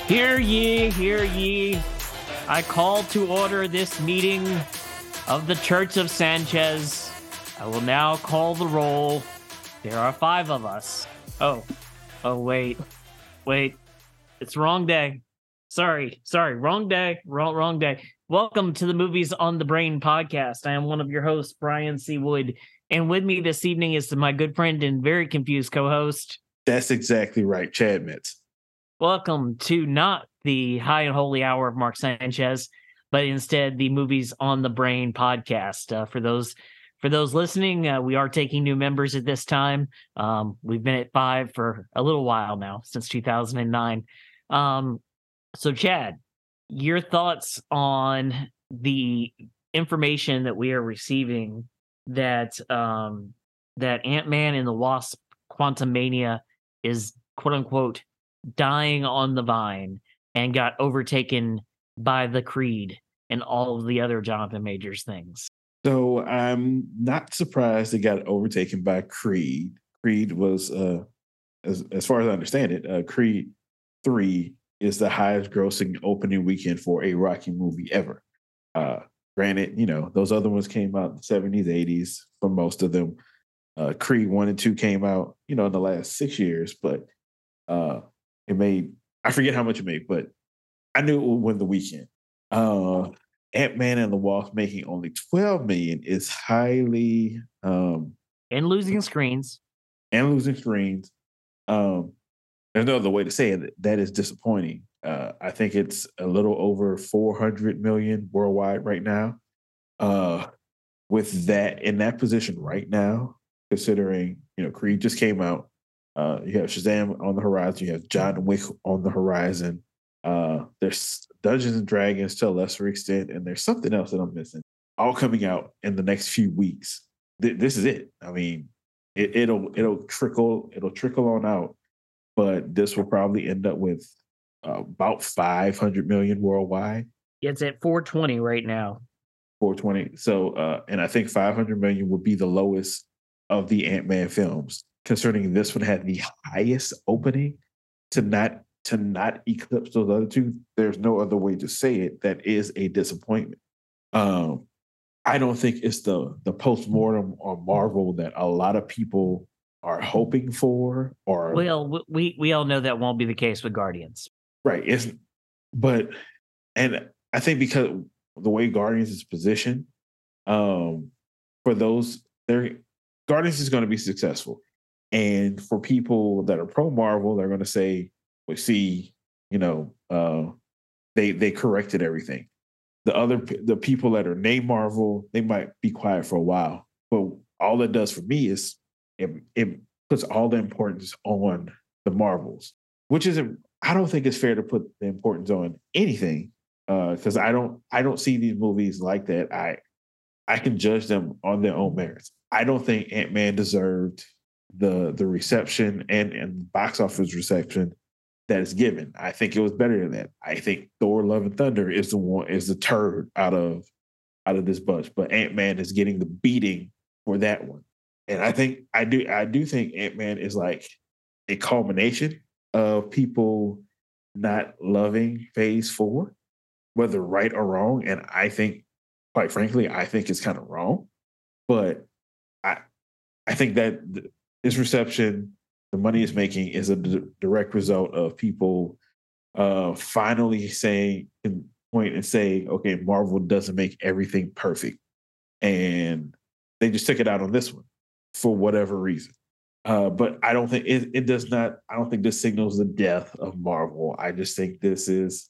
Hear ye, hear ye. I call to order this meeting of the Church of Sanchez. I will now call the roll. There are 5 of us. Oh, wait. It's wrong day. Sorry, wrong day. Wrong day. Welcome to the Movies on the Brain podcast. I am one of your hosts, Brian C. Wood, and with me this evening is my good friend and very confused co-host. That's exactly right, Chad Mitz. Welcome to not the High and Holy Hour of Mark Sanchez, but instead the Movies on the Brain podcast. For those listening, we are taking new members at this time. We've been at 5 for a little while now, since 2009. So, Chad, your thoughts on the information that we are receiving that that Ant-Man and the Wasp: Quantumania is quote unquote dying on the vine and got overtaken by the Creed and all of the other Jonathan Majors things. So I'm not surprised it got overtaken by Creed. Creed was, as far as I understand it, Creed 3 is the highest grossing opening weekend for a Rocky movie ever. Granted, those other ones came out in the 70s, 80s for most of them. Creed 1 and 2 came out, in the last 6 years, but it made, I forget how much it made, but I knew it would win the weekend. Ant-Man and the Wasp making only $12 million is highly and losing screens. There's no other way to say it. That is disappointing. I think it's a little over 400 million worldwide right now. With that in that position right now, considering Creed just came out, you have Shazam on the horizon, you have John Wick on the horizon. There's Dungeons and Dragons to a lesser extent, and there's something else that I'm missing. All coming out in the next few weeks. This is it. I mean, it'll trickle on out, but this will probably end up with about 500 million worldwide. It's at 420 right now. 420. So, and I think 500 million would be the lowest of the Ant-Man films, concerning this one had the highest opening to not eclipse those other two. There's no other way to say it. That is a disappointment. I don't think it's the postmortem on Marvel that a lot of people are hoping for. Or we all know that won't be the case with Guardians, right? And I think because the way Guardians is positioned, for those there, Guardians is going to be successful. And for people that are pro Marvel, they're going to say, "We see, they corrected everything." The people that are named Marvel, they might be quiet for a while, but all it does for me is it puts all the importance on the Marvels, which isn't. I don't think it's fair to put the importance on anything, because I don't see these movies like that. I can judge them on their own merits. I don't think Ant-Man deserved the reception and box office reception that is given. I think it was better than that. I think Thor: Love and Thunder is the turd out of this bunch, but Ant-Man is getting the beating for that one. And I do think Ant-Man is like a culmination of people not loving Phase 4, whether right or wrong. And I think, quite frankly, it's kind of wrong. But I think that this reception, the money it's making, is a direct result of people finally saying, okay, Marvel doesn't make everything perfect. And they just took it out on this one for whatever reason. But I don't think it does not. I don't think this signals the death of Marvel. I just think this is,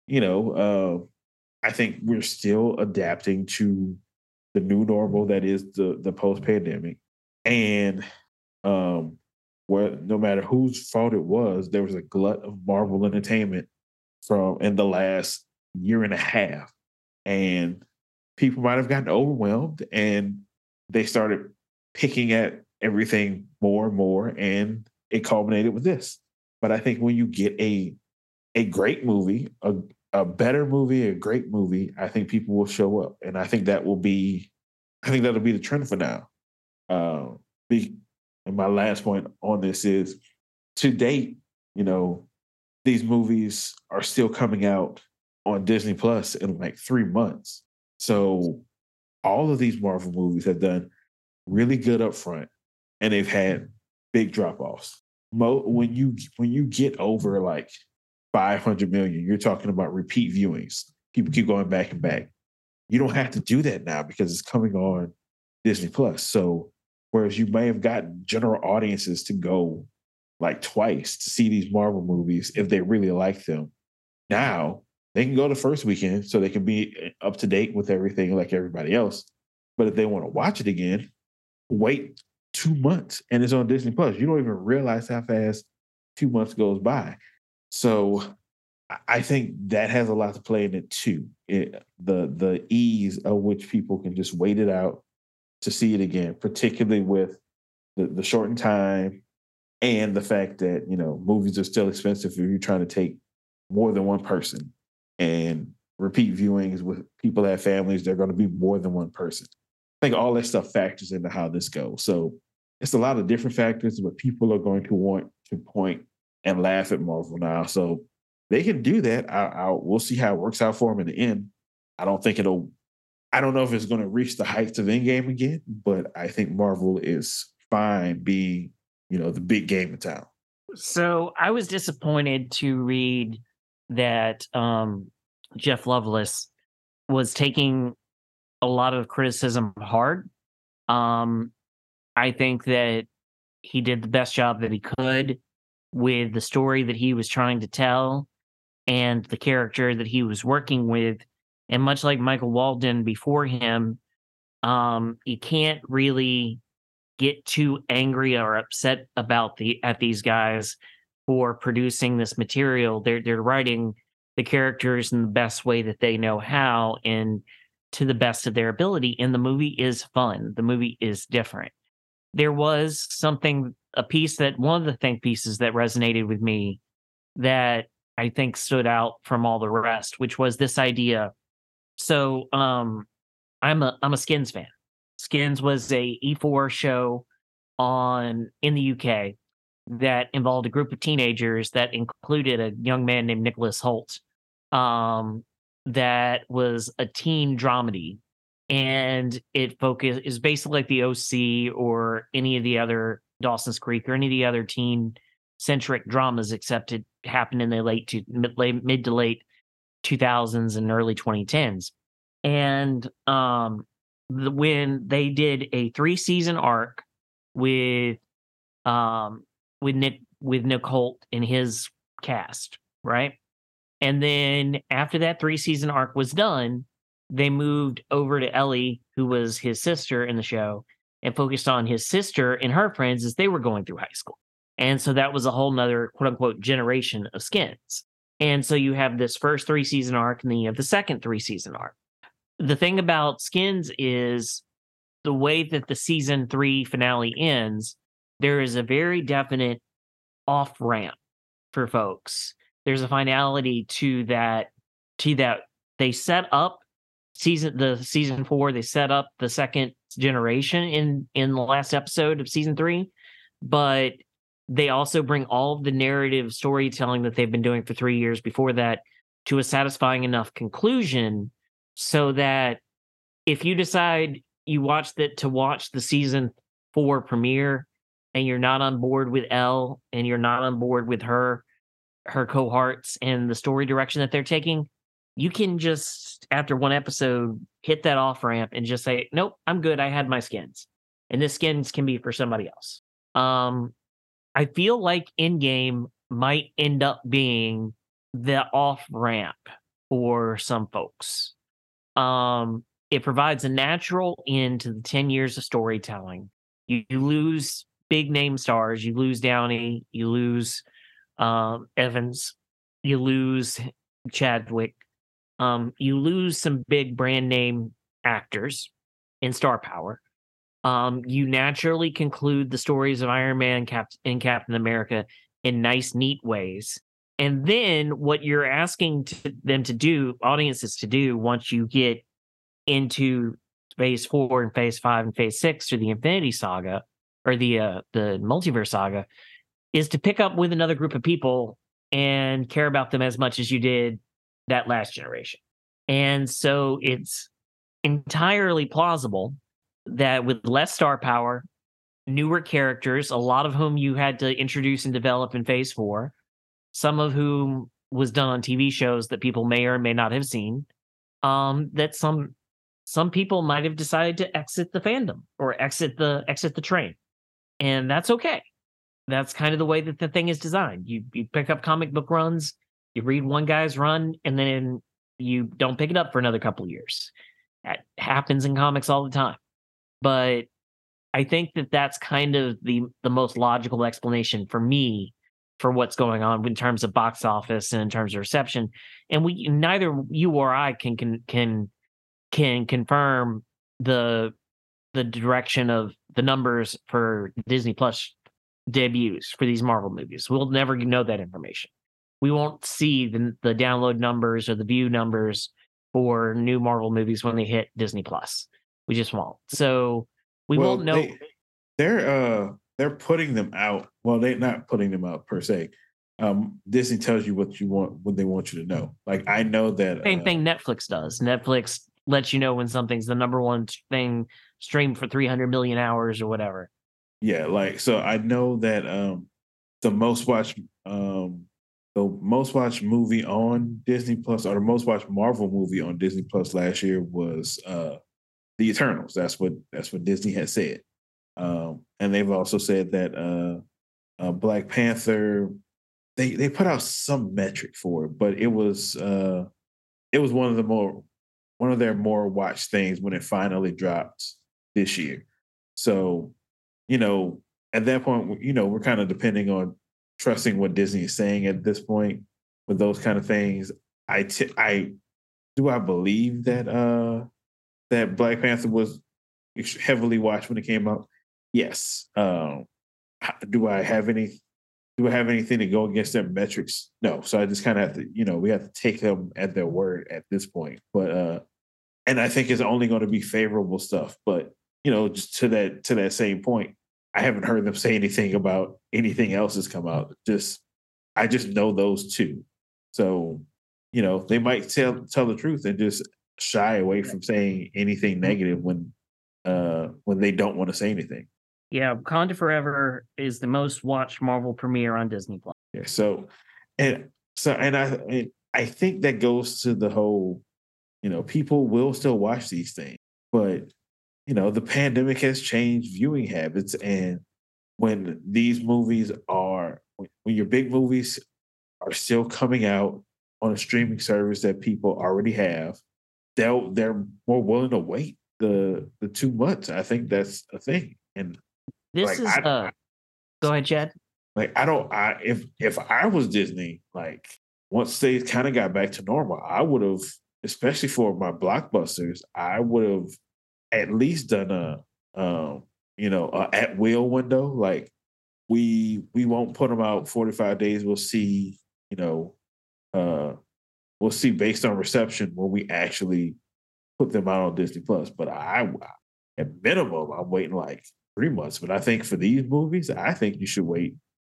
I think we're still adapting to the new normal that is the post-pandemic. And where no matter whose fault it was, there was a glut of Marvel entertainment in the last year and a half. And people might have gotten overwhelmed and they started picking at everything more and more, and it culminated with this. But I think when you get a great movie, a better movie, a great movie, I think people will show up. And I think that'll be the trend for now. And my last point on this is, to date, these movies are still coming out on Disney Plus in like 3 months. So all of these Marvel movies have done really good up front, and they've had big drop offs. When you get over like 500 million, you're talking about repeat viewings. People keep going back and back. You don't have to do that now because it's coming on Disney Plus. So whereas you may have gotten general audiences to go like twice to see these Marvel movies if they really like them, now they can go the first weekend so they can be up to date with everything like everybody else. But if they want to watch it again, wait 2 months and it's on Disney Plus. You don't even realize how fast 2 months goes by. So I think that has a lot to play in it too. The ease of which people can just wait it out to see it again, particularly with the shortened time and the fact that, movies are still expensive if you're trying to take more than one person, and repeat viewings with people that have families, they're going to be more than one person. I think all that stuff factors into how this goes. So it's a lot of different factors, but people are going to want to point and laugh at Marvel now. So they can do that. We'll see how it works out for them in the end. I don't know if it's going to reach the heights of Endgame again, but I think Marvel is fine being, the big game in town. So I was disappointed to read that Jeff Loveless was taking a lot of criticism hard. I think that he did the best job that he could with the story that he was trying to tell and the character that he was working with. And much like Michael Walden before him, you can't really get too angry or upset at these guys for producing this material. They're writing the characters in the best way that they know how and to the best of their ability. And the movie is fun. The movie is different. There was one of the think pieces that resonated with me that I think stood out from all the rest, which was this idea. So I'm a Skins fan. Skins was a E4 show in the UK that involved a group of teenagers that included a young man named Nicholas Holt. That was a teen dramedy, and it is basically like the OC or any of the other Dawson's Creek or any of the other teen centric dramas, except it happened in the mid to late 2000s and early 2010s. And when they did a 3-season arc with Nick Holt and his cast, right? And then after that 3-season arc was done, they moved over to Ellie, who was his sister in the show, and focused on his sister and her friends as they were going through high school. And so that was a whole nother quote unquote generation of Skins. And so you have this first 3-season arc, and then you have the second 3-season arc. The thing about Skins is the way that the season 3 finale ends, there is a very definite off ramp for folks. There's a finality to that. They set up season 4. They set up the second generation in the last episode of season 3, but they also bring all of the narrative storytelling that they've been doing for 3 years before that to a satisfying enough conclusion so that if you decide you watch the season 4 premiere and you're not on board with Elle and you're not on board with her cohorts and the story direction that they're taking, you can just, after one episode, hit that off ramp and just say, nope, I'm good. I had my Skins. And this Skins can be for somebody else. I feel like Endgame might end up being the off ramp for some folks. It provides a natural end to the 10 years of storytelling. You lose big name stars. You lose Downey. You lose Evans. You lose Chadwick. You lose some big brand name actors in star power. You naturally conclude the stories of Iron Man and Captain America in nice, neat ways. And then what you're asking them to do, audiences to do, once you get into phase 4 and phase 5 and phase 6 through the Infinity Saga or the multiverse saga, is to pick up with another group of people and care about them as much as you did that last generation. And so it's entirely plausible that with less star power, newer characters, a lot of whom you had to introduce and develop in Phase 4, some of whom was done on TV shows that people may or may not have seen, that some people might have decided to exit the fandom or exit the train. And that's okay. That's kind of the way that the thing is designed. You pick up comic book runs, you read one guy's run, and then you don't pick it up for another couple of years. That happens in comics all the time. But I think that that's kind of the most logical explanation for me for what's going on in terms of box office and in terms of reception. And we neither you or I can confirm the direction of the numbers for Disney Plus debuts for these Marvel movies. We'll never know that information. We won't see the download numbers or the view numbers for new Marvel movies when they hit Disney Plus. We just won't. So we won't know. They're putting them out. Well, they're not putting them out per se. Disney tells you what they want you to know. Like I know that Same thing Netflix does. Netflix lets you know when something's the number one thing streamed for 300 million hours or whatever. Yeah, like so I know that the most watched movie on Disney Plus or the most watched Marvel movie on Disney Plus last year was The Eternals. That's what Disney had said. And they've also said that Black Panther they put out some metric for it, but it was one of their more watched things when it finally dropped this year. So, at that point, we're kind of depending on trusting what Disney is saying at this point with those kind of things. I believe that that Black Panther was heavily watched when it came out. Yes. Do I have anything to go against their metrics? No. So I just kind of have to, we have to take them at their word at this point. But and I think it's only going to be favorable stuff. But just to that same point, I haven't heard them say anything about anything else that's come out. I just know those two. So, they might tell the truth and just shy away from saying anything negative when they don't want to say anything. Yeah, Wakanda Forever is the most watched Marvel premiere on Disney Plus. Yeah. And I think that goes to the whole, people will still watch these things, but the pandemic has changed viewing habits, and when these movies when your big movies are still coming out on a streaming service that people already have, they're more willing to wait the 2 months. I think that's a thing. And this is go ahead, Chad. Like if I was Disney, like once they kind of got back to normal, I would have, especially for my blockbusters, I would have at least done a at will window. Like we won't put them out 45 days. We'll see, we'll see based on reception when we actually put them out on Disney Plus. But at minimum, I'm waiting like 3 months. But I think for these movies, I think you should wait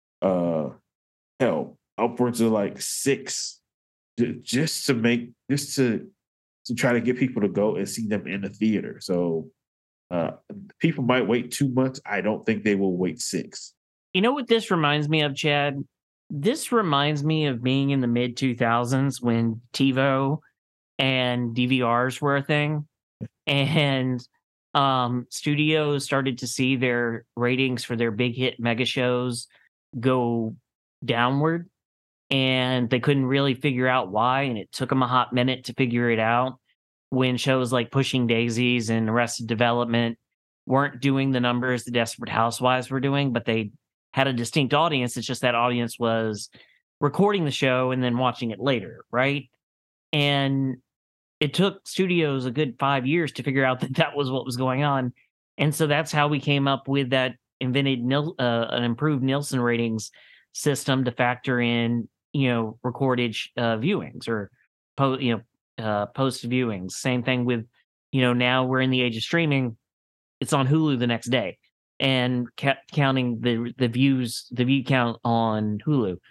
upwards of like 6 just to try to get people to go and see them in the theater. So people might wait 2 months. I don't think they will wait 6. You know what this reminds me of, Chad? This reminds me of being in the mid 2000s when TiVo and DVRs were a thing, and studios started to see their ratings for their big hit mega shows go downward, and they couldn't really figure out why, and it took them a hot minute to figure it out when shows like Pushing Daisies and Arrested Development weren't doing the numbers the Desperate Housewives were doing, but they had a distinct audience. It's just that audience was recording the show and then watching it later, right? And it took studios a good 5 years to figure out that that was what was going on. And so that's how we came up with that invented an improved Nielsen ratings system to factor in, recorded viewings or post viewings. Same thing with, now we're in the age of streaming. It's on Hulu the next day and counting the view count on Hulu.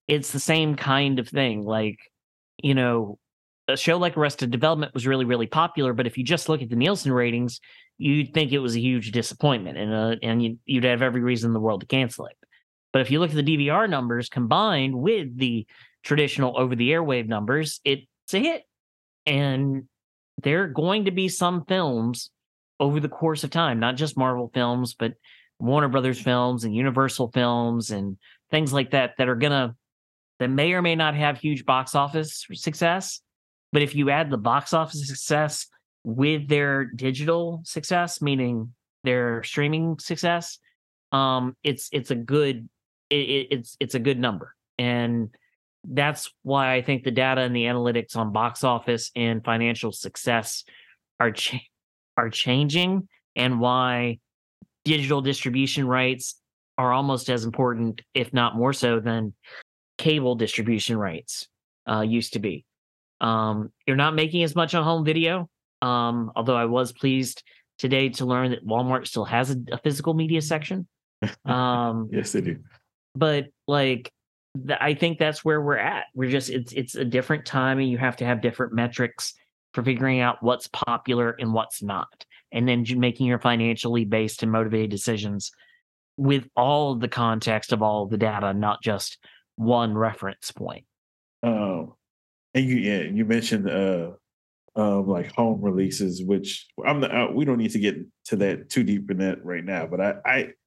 it's the same kind of thing. Like, you know, a show like Arrested Development was really, really popular, but if you just look at the Nielsen ratings, you'd think it was a huge disappointment, and you'd have every reason in the world to cancel it. But if you look at the DVR numbers combined with the traditional over-the airwave numbers, it's a hit. And there are going to be some films over the course of time, not just Marvel films, but Warner Brothers films and Universal films and things like that that may or may not have huge box office success. But if you add the box office success with their digital success, meaning their streaming success, it's a good it's a good number. And that's why I think the data and the analytics on box office and financial success are are changing, and why digital distribution rights are almost as important, if not more so, than cable distribution rights used to be. You're not making as much on home video, although I was pleased today to learn that Walmart still has a physical media section. Yes, they do. But like, I think that's where we're at. We're just it's a different time, and you have to have different metrics for figuring out what's popular and what's not, and then making your financially based and motivated decisions with all the context of all of the data, not just one reference point. And you mentioned like home releases, which we don't need to get to that too deep in that right now, but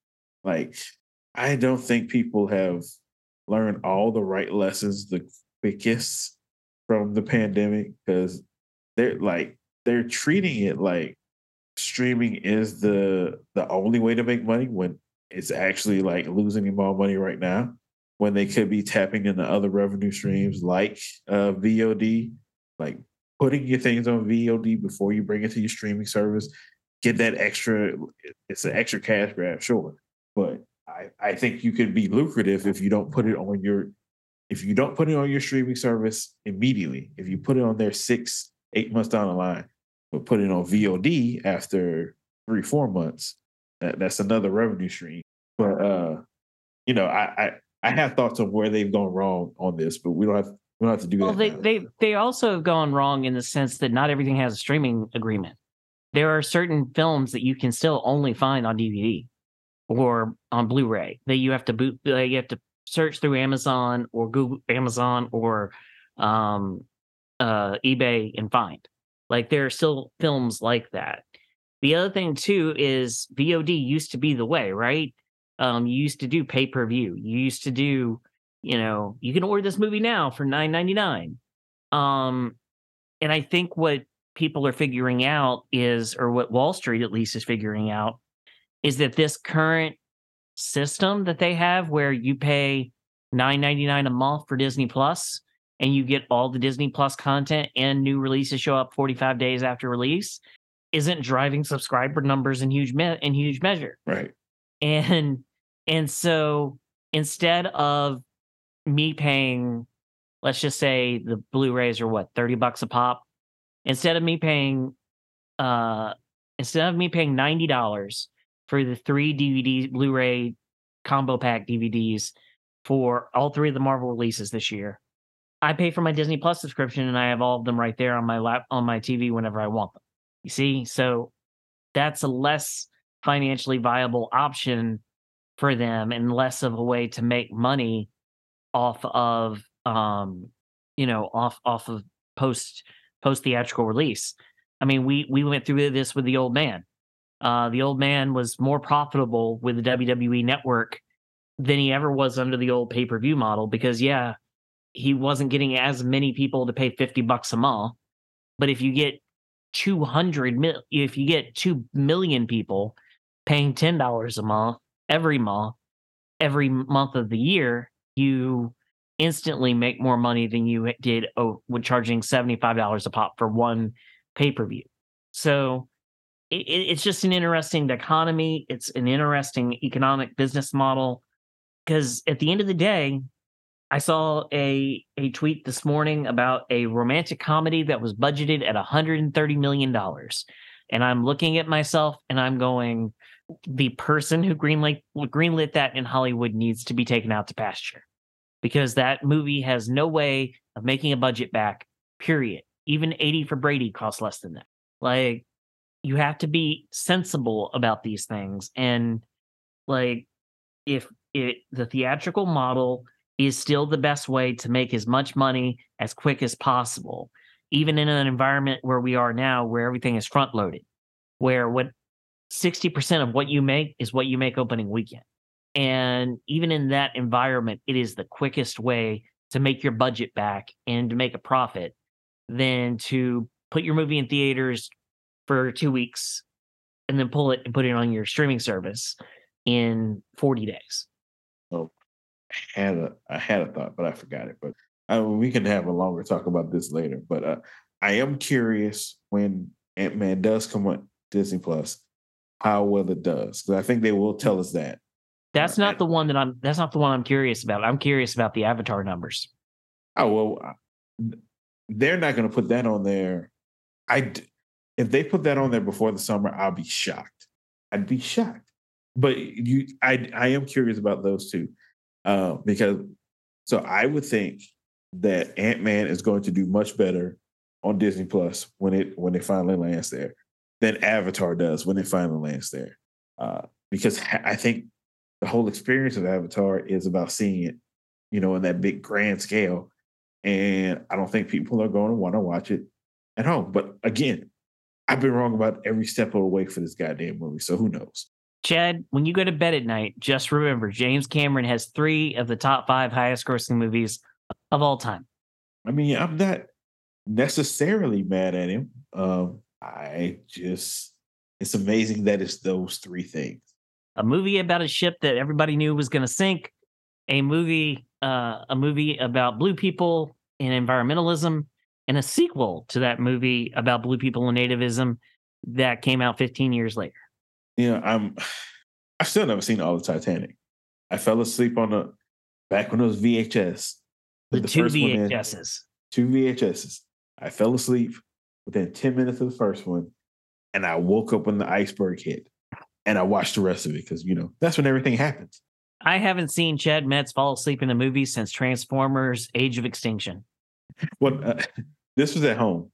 I don't think people have learned all the right lessons the quickest from the pandemic, because they're treating it like streaming is the only way to make money, when it's actually like losing them all money right now, when they could be tapping into other revenue streams like VOD, like putting your things on VOD before you bring it to your streaming service. Get that extra, it's an extra cash grab, sure. But I think you could be lucrative if you don't put it on your streaming service immediately. If you put it on there 6-8 months down the line, but put it on VOD after 3-4 months, that's another revenue stream. But I have thoughts on where they've gone wrong on this, but we don't have to do that. Well, they also have gone wrong in the sense that not everything has a streaming agreement. There are certain films that you can still only find on DVD or on Blu-ray that you have to boot. You have to search through Amazon or Google Amazon or eBay and find. Like, there are still films like that. The other thing too is VOD used to be the way, right? You used to do pay-per-view. You used to do, you can order this movie now for $9.99. And I think what people are figuring out is, or what Wall Street at least is figuring out, is that this current system that they have, where you pay $9.99 a month for Disney Plus, and you get all the Disney Plus content and new releases show up 45 days after release, isn't driving subscriber numbers in huge measure. Right. And so instead of me paying, let's just say the Blu-rays are what, $30 a pop, instead of me paying $90 for the 3 DVD Blu-ray combo pack DVDs for all 3 of the Marvel releases this year, I pay for my Disney Plus subscription, and I have all of them right there on my TV whenever I want them. You see? So that's a less financially viable option for them, and less of a way to make money off of off of post theatrical release. I mean, we went through this with The Old Man. The Old Man was more profitable with the WWE Network than he ever was under the old pay-per-view model, because he wasn't getting as many people to pay $50 a month. But if you get 2 million people paying $10 a month every month of the year, you instantly make more money than you did with charging $75 a pop for one pay-per-view. So it's just an interesting economy. It's an interesting economic business model, because at the end of the day, I saw a tweet this morning about a romantic comedy that was budgeted at $130 million. And I'm looking at myself and I'm going, the person who greenlit that in Hollywood needs to be taken out to pasture. because that movie has no way of making a budget back, period. Even 80 for Brady costs less than that. Like, you have to be sensible about these things. And like, if the theatrical model is still the best way to make as much money as quick as possible, even in an environment where we are now, where everything is front loaded, where what 60% of what you make is what you make opening weekend. And even in that environment, it is the quickest way to make your budget back and to make a profit than to put your movie in theaters for 2 weeks and then pull it and put it on your streaming service in 40 days. Oh, I had a thought, but I forgot it. But we can have a longer talk about this later. But I am curious when Ant-Man does come on Disney Plus, how well it does. Because I think they will tell us that. That's not the one I'm curious about. I'm curious about the Avatar numbers. Oh, well, they're not going to put that on there. If they put that on there before the summer, I'll be shocked. I'd be shocked. But I am curious about those two, because so I would think that Ant-Man is going to do much better on Disney Plus when it finally lands there than Avatar does when it finally lands there, because I think the whole experience of Avatar is about seeing it, in that big grand scale, and I don't think people are going to want to watch it at home. But again, I've been wrong about every step of the way for this goddamn movie, so who knows? Chad, when you go to bed at night, just remember James Cameron has 3 of the top 5 highest grossing movies of all time. I mean, I'm not necessarily mad at him. It's amazing that it's those 3 things. A movie about a ship that everybody knew was going to sink, a movie about blue people and environmentalism, and a sequel to that movie about blue people and nativism that came out 15 years later. I've still never seen all of Titanic. I fell asleep back when it was VHS. The 2 VHSs. 2 VHSs. I fell asleep within 10 minutes of the first one, and I woke up when the iceberg hit, and I watched the rest of it because, that's when everything happens. I haven't seen Chad Metz fall asleep in a movie since Transformers: Age of Extinction. Well, this was at home.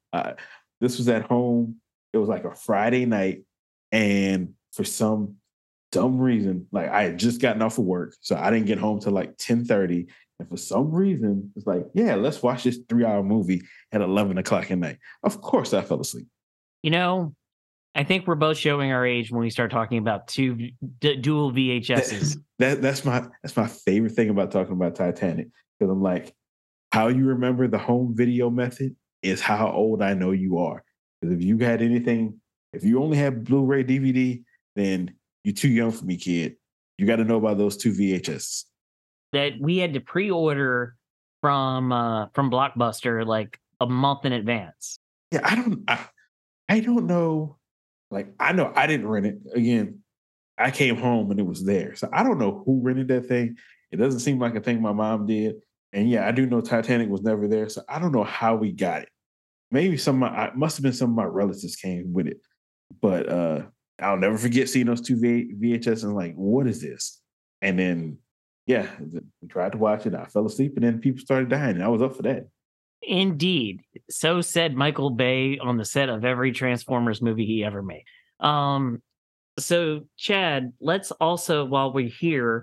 It was like a Friday night, and for some dumb reason, like I had just gotten off of work, so I didn't get home till like 10:30. And for some reason, it's like, yeah, let's watch this 3-hour movie at 11 o'clock at night. Of course, I fell asleep. I think we're both showing our age when we start talking about 2 dual VHSs. That's my favorite thing about talking about Titanic, because I'm like, how you remember the home video method is how old I know you are. Because if you only have Blu-ray DVD, then you're too young for me, kid. You got to know about those 2 VHS that we had to pre-order from Blockbuster like a month in advance. Yeah, I don't know. Like, I know I didn't rent it. Again, I came home and it was there. So I don't know who rented that thing. It doesn't seem like a thing my mom did. And yeah, I do know Titanic was never there. So I don't know how we got it. Maybe must have been some of my relatives came with it. But I'll never forget seeing those 2 VHS and like, what is this? And then, yeah, we tried to watch it. I fell asleep and then people started dying. And I was up for that. Indeed. So said Michael Bay on the set of every Transformers movie he ever made. So, Chad, let's also, while we're here,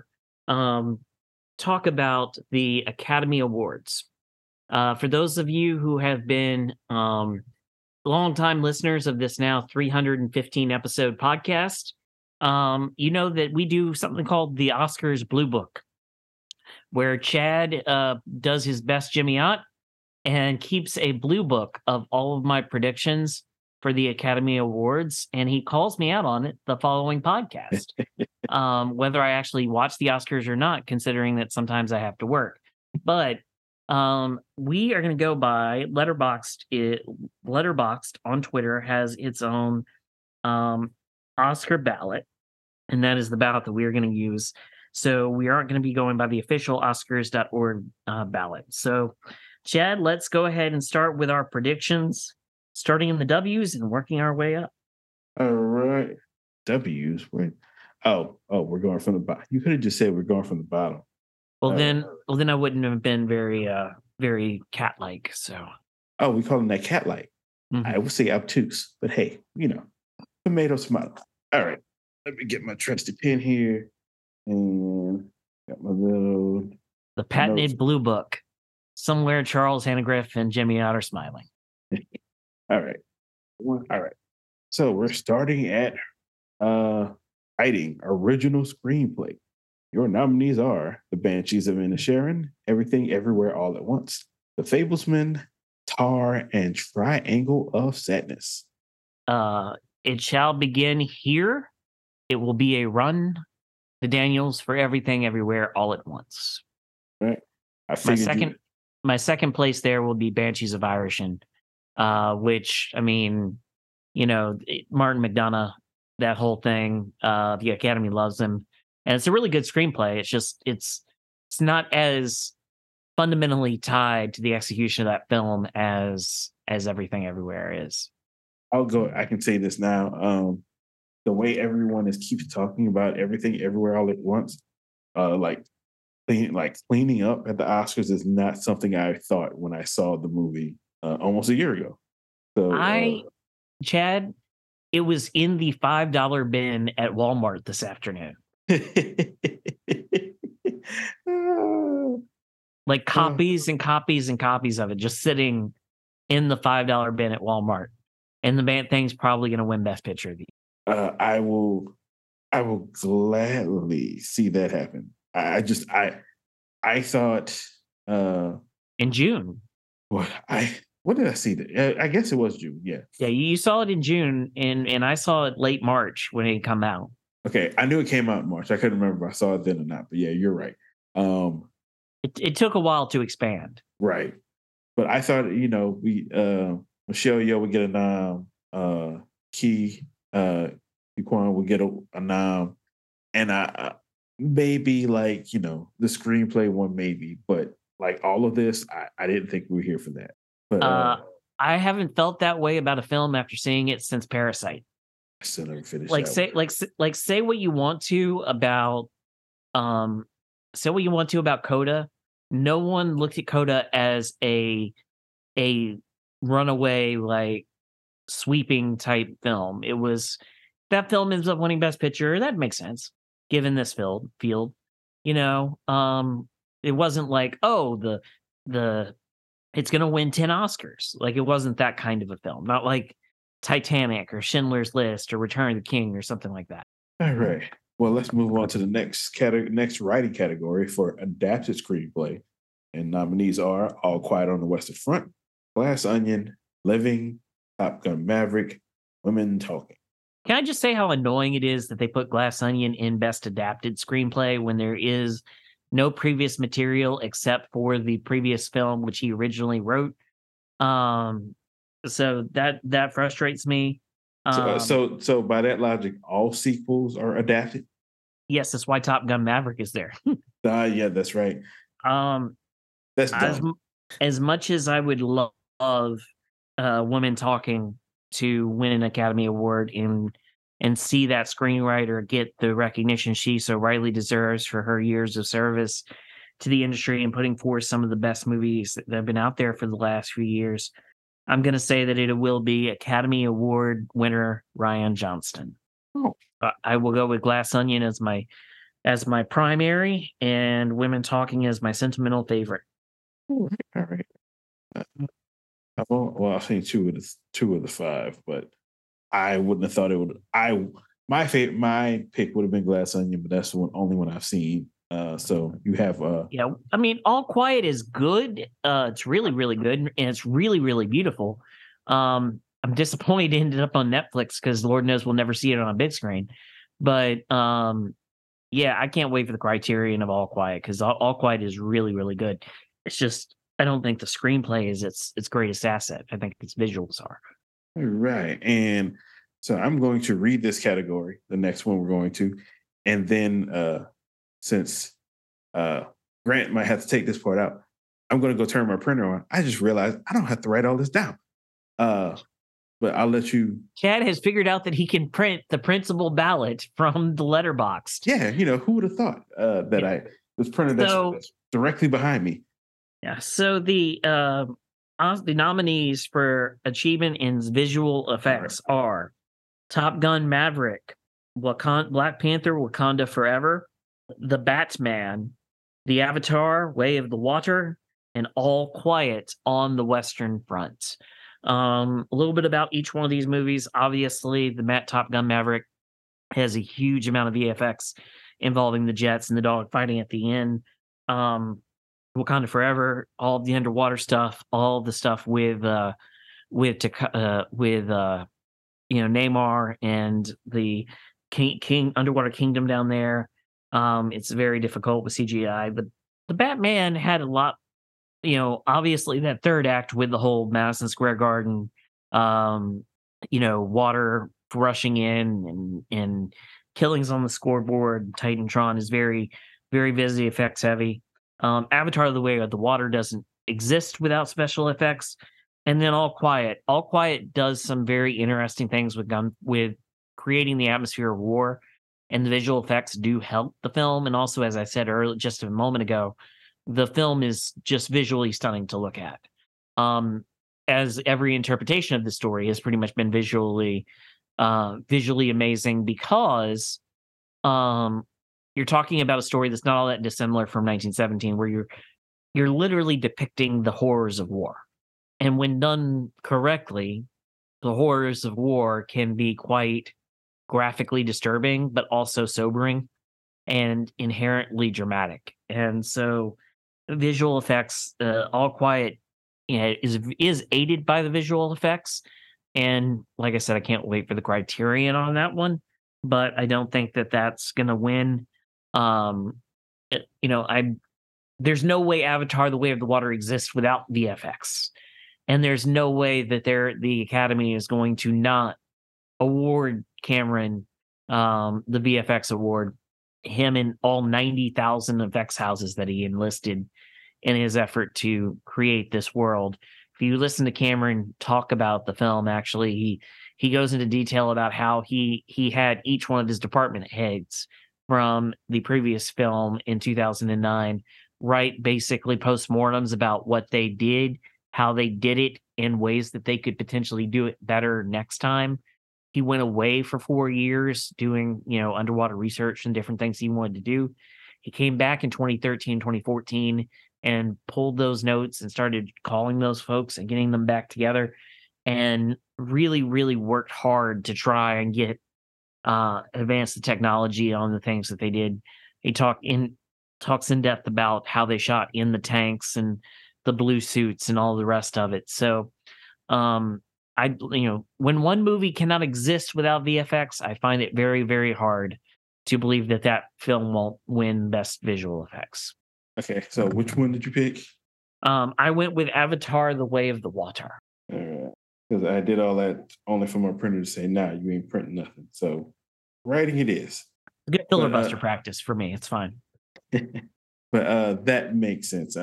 talk about the Academy Awards. For those of you who have been longtime listeners of this now 315 episode podcast, you know that we do something called the Oscars Blue Book, where Chad does his best Jimmy Ott and keeps a blue book of all of my predictions for the Academy Awards, and he calls me out on it the following podcast, whether I actually watch the Oscars or not, considering that sometimes I have to work. But we are going to go by Letterboxd. Letterboxd on Twitter has its own Oscar ballot, and that is the ballot that we are going to use. So we aren't going to be going by the official Oscars.org ballot. So, Chad, let's go ahead and start with our predictions, starting in the W's and working our way up. All right. W's. We're going from the bottom. You could have just said we're going from the bottom. Well then I wouldn't have been very cat-like. So Oh, we call them that cat like. I mhm. would say obtuse, but hey, tomato, tomato. All right, let me get my trusty pen here and got my little The notes. patented blue book. Somewhere Charles Hannegriff and Jimmy Ott are smiling. All right, all right. So we're starting at writing original screenplay. Your nominees are The Banshees of Inisherin, Everything Everywhere All at Once, The Fablesman, Tar, and Triangle of Sadness. It shall begin here. It will be a run. The Daniels for Everything Everywhere All at Once. Right. I My figured second you. my second place there will be Banshees of Irishin, which I mean, Martin McDonough, that whole thing. The Academy loves him, and it's a really good screenplay. It's not as fundamentally tied to the execution of that film as Everything Everywhere is. I'll go. I can say this now. The way everyone is keeps talking about everything, everywhere, all at once, like cleaning up at the Oscars is not something I thought when I saw the movie almost a year ago. So, Chad, it was in the $5 bin at Walmart this afternoon. Like copies and copies and copies of it just sitting in the $5 bin at Walmart. And the band thing's probably going to win Best Picture of the Year. I will gladly see that happen. I thought in June. What did I see that? I guess it was June. Yeah. Yeah, you saw it in June, and I saw it late March when it come out. Okay, I knew it came out in March. I couldn't remember if I saw it then or not. But yeah, you're right. It took a while to expand. Right. But I thought, we Michelle Yeoh would get a nom, Key Kwan would get a nom, and I maybe the screenplay one maybe, but like all of this, I didn't think we were here for that. But I haven't felt that way about a film after seeing it since Parasite. I still never finished. Say what you want to about Coda. No one looked at Coda as a runaway sweeping type film. It was that film ends up winning Best Picture. That makes sense given this field. It wasn't like, oh, the it's going to win 10 Oscars. Like, it wasn't that kind of a film. Not like Titanic or Schindler's List or Return of the King or something like that. All right. Well, let's move on to the next writing category for adapted screenplay. And nominees are All Quiet on the Western Front, Glass Onion, Living, Top Gun Maverick, Women Talking. Can I just say how annoying it is that they put Glass Onion in Best Adapted Screenplay when there is no previous material except for the previous film which he originally wrote? So that frustrates me. So by that logic, all sequels are adapted? Yes, that's why Top Gun Maverick is there. Yeah, that's right. That's dumb. As much as I would love Women Talking to win an Academy Award and see that screenwriter get the recognition she so rightly deserves for her years of service to the industry and putting forth some of the best movies that have been out there for the last few years, I'm going to say that it will be Academy Award winner Rian Johnston. Oh. I will go with Glass Onion as my primary and Women Talking as my sentimental favorite. All right. I've seen two of the five, but I wouldn't have thought it would. My pick would have been Glass Onion, but that's the only one I've seen. So you have yeah. I mean, All Quiet is good. It's really, really good, and it's really, really beautiful. I'm disappointed it ended up on Netflix because Lord knows we'll never see it on a big screen. But yeah, I can't wait for the Criterion of All Quiet because All Quiet is really, really good. It's just I don't think the screenplay is its greatest asset. I think its visuals are. All right. And so I'm going to read this category, the next one we're going to, and then since Grant might have to take this part out, I'm going to go turn my printer on. I just realized I don't have to write all this down. But I'll let you. Chad has figured out that he can print the principal ballot from the letterbox. Yeah, who would have thought that This printer that's directly behind me. Yeah. So the nominees for achievement in visual effects are Top Gun Maverick, Black Panther, Wakanda Forever, The Batman, The Avatar, Way of the Water, and All Quiet on the Western Front. A little bit about each one of these movies. Obviously, Top Gun Maverick has a huge amount of VFX involving the jets and the dog fighting at the end. Wakanda Forever, all the underwater stuff, all the stuff with Namor and the King Underwater Kingdom down there. It's very difficult with CGI, but the Batman had a lot. Obviously that third act with the whole Madison Square Garden, water rushing in and killings on the scoreboard. Titantron is very, very visually effects heavy. Avatar: The Way of the Water doesn't exist without special effects. And then All Quiet. All Quiet does some very interesting things with creating the atmosphere of war, and the visual effects do help the film. And also, as I said earlier, just a moment ago, the film is just visually stunning to look at. As every interpretation of the story has pretty much been visually amazing, because you're talking about a story that's not all that dissimilar from 1917, where you're literally depicting the horrors of war. And when done correctly, the horrors of war can be quite graphically disturbing, but also sobering and inherently dramatic. And so, visual effects, All Quiet, is aided by the visual effects. And like I said, I can't wait for the criterion on that one. But I don't think that that's going to win. There's no way Avatar: The Way of the Water exists without VFX. And there's no way that the Academy is going to not award Cameron the VFX award, him and all 90,000 effects houses that he enlisted in his effort to create this world. If you listen to Cameron talk about the film, actually, he goes into detail about how he had each one of his department heads from the previous film in 2009 write basically postmortems about what they did, how they did it in ways that they could potentially do it better next time. He went away for 4 years doing, underwater research and different things he wanted to do. He came back in 2013, 2014 and pulled those notes and started calling those folks and getting them back together, and really, really worked hard to try and get advance the technology on the things that they did. He talks in depth about how they shot in the tanks and the blue suits and all the rest of it. So, when one movie cannot exist without VFX, I find it very, very hard to believe that film won't win Best Visual Effects. Okay, so which one did you pick? I went with Avatar: The Way of the Water. All right, because I did all that only for my printer to say, "Nah, you ain't printing nothing." So, writing it is. Good filibuster practice for me. It's fine. But that makes sense.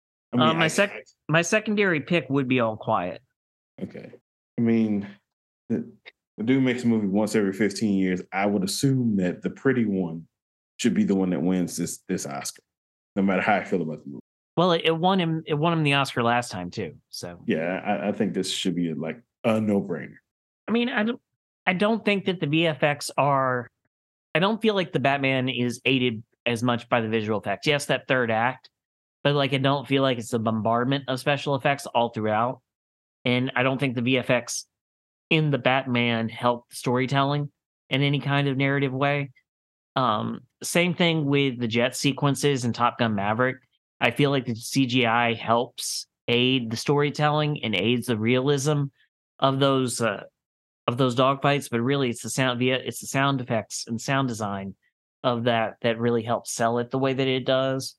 My secondary pick would be All Quiet. Okay. I mean, the dude makes a movie once every 15 years. I would assume that the pretty one should be the one that wins this Oscar, no matter how I feel about the movie. Well, it won him the Oscar last time too. So yeah, I think this should be like a no-brainer. I mean, I don't think that the VFX are. I don't feel like the Batman is aided as much by the visual effects. Yes, that third act, but I don't feel like it's a bombardment of special effects all throughout. And I don't think the VFX in the Batman help storytelling in any kind of narrative way. Same thing with the jet sequences in Top Gun Maverick. I feel like the CGI helps aid the storytelling and aids the realism of those dogfights, but really it's the sound effects and sound design of that really helps sell it the way that it does.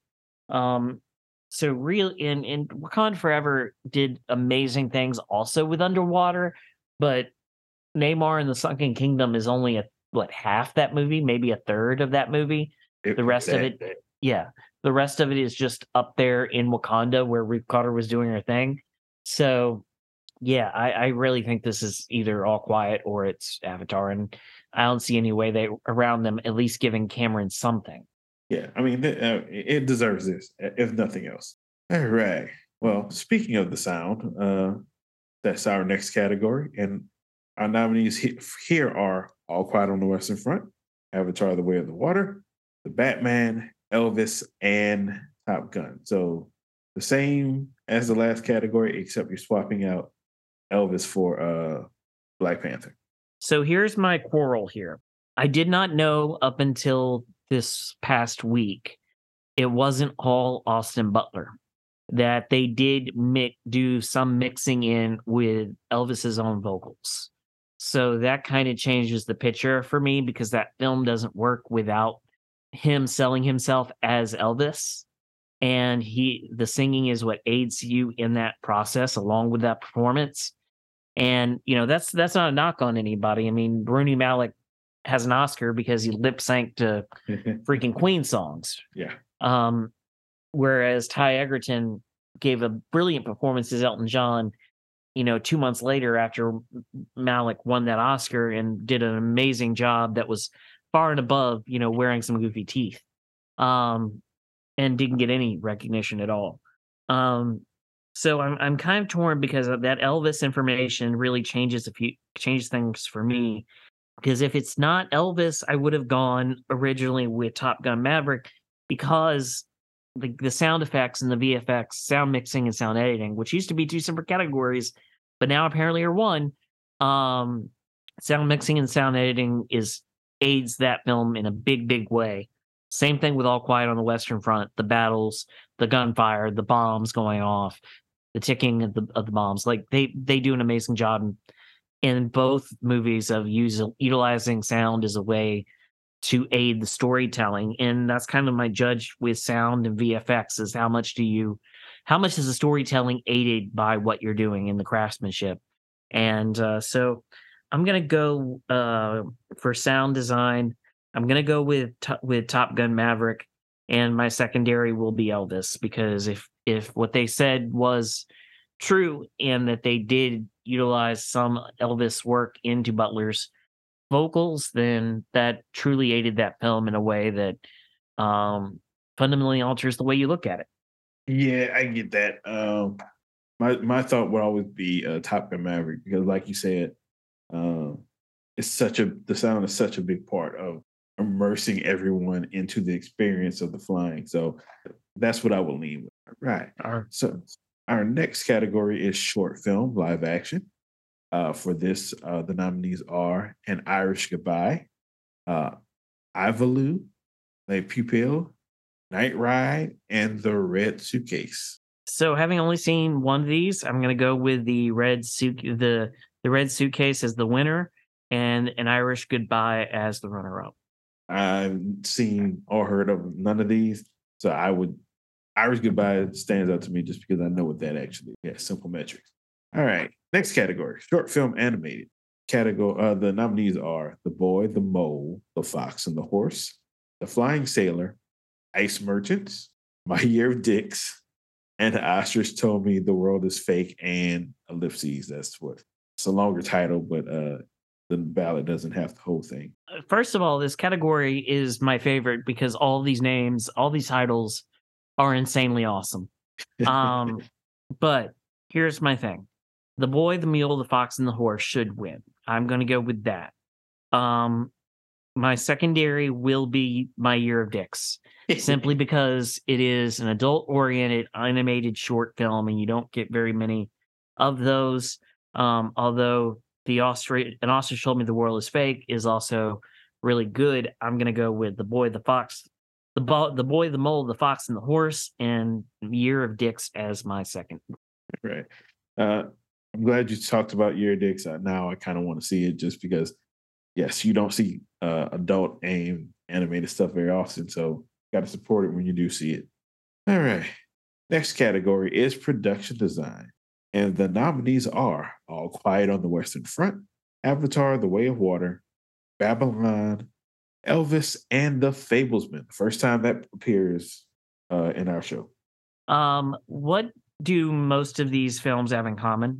So really, in Wakanda Forever did amazing things also with underwater, but Namor and the Sunken Kingdom is only half that movie, maybe a third of that movie. The rest of it is just up there in Wakanda where Ruth Carter was doing her thing. So yeah, I really think this is either All Quiet or it's Avatar, and I don't see any way around them at least giving Cameron something. Yeah, I mean, it deserves this, if nothing else. All right. Well, speaking of the sound, that's our next category. And our nominees here are All Quiet on the Western Front, Avatar: The Way of the Water, The Batman, Elvis, and Top Gun. So the same as the last category, except you're swapping out Elvis for Black Panther. So here's my quarrel here. I did not know up until this past week it wasn't all Austin Butler. That they did do some mixing in with Elvis's own vocals. So that kind of changes the picture for me because that film doesn't work without him selling himself as Elvis. And the singing is what aids you in that process along with that performance. And that's not a knock on anybody. I mean, Rooney Malik has an Oscar because he lip synced to freaking Queen songs. Yeah. Whereas Ty Egerton gave a brilliant performance as Elton John, 2 months later after Malik won that Oscar and did an amazing job that was far and above, wearing some goofy teeth, and didn't get any recognition at all. So I'm kind of torn because of that Elvis information really changes things for me. Because if it's not Elvis, I would have gone originally with Top Gun Maverick because the sound effects and the VFX, sound mixing and sound editing, which used to be two separate categories, but now apparently are one. Sound mixing and sound editing aids that film in a big, big way. Same thing with All Quiet on the Western Front, the battles, the gunfire, the bombs going off, the ticking of the bombs. Like they do an amazing job in both movies of utilizing sound as a way to aid the storytelling. And that's kind of my judge with sound and VFX is how much is the storytelling aided by what you're doing in the craftsmanship. And so I'm going to go for sound design. I'm going to go with Top Gun Maverick, and my secondary will be Elvis, because if what they said was true and that they did utilize some Elvis work into Butler's vocals, then that truly aided that film in a way that fundamentally alters the way you look at it. Yeah, I get that. My thought would always be Top Gun Maverick because, like you said, the sound is such a big part of immersing everyone into the experience of the flying. So that's what I will lean with. Right. So our next category is short film, live action. For this, the nominees are An Irish Goodbye, Ivaloo, Le Pupil, Night Ride, and The Red Suitcase. So, having only seen one of these, I'm going to go with the Red Suitcase as the winner, and An Irish Goodbye as the runner-up. I've seen or heard of none of these, so Irish Goodbye stands out to me just because I know what that actually is. Yeah, simple metrics. All right, next category, short film animated. Category. The nominees are The Boy, the Mole, The Fox and the Horse, The Flying Sailor, Ice Merchants, My Year of Dicks, and The Ostrich Told Me the World is Fake, and Ellipses. It's a longer title, but the ballot doesn't have the whole thing. First of all, this category is my favorite because all these titles are insanely awesome. But here's my thing. The Boy, the Mule, the Fox, and the Horse should win. I'm going to go with that. My secondary will be My Year of Dicks, simply because it is an adult-oriented animated short film, and you don't get very many of those. Although An Ostrich Told Me the World is Fake is also really good. I'm going to go with The Boy, the Fox, the Boy, the Mole, the Fox, and the Horse, and Year of Dicks as my second. Right. I'm glad you talked about Year of Dicks. Now I kind of want to see it just because, yes, you don't see adult animated stuff very often, so got to support it when you do see it. All right. Next category is production design. And the nominees are All Quiet on the Western Front, Avatar: The Way of Water, Babylon, Elvis, and The Fablesman. First time that appears in our show. What do most of these films have in common?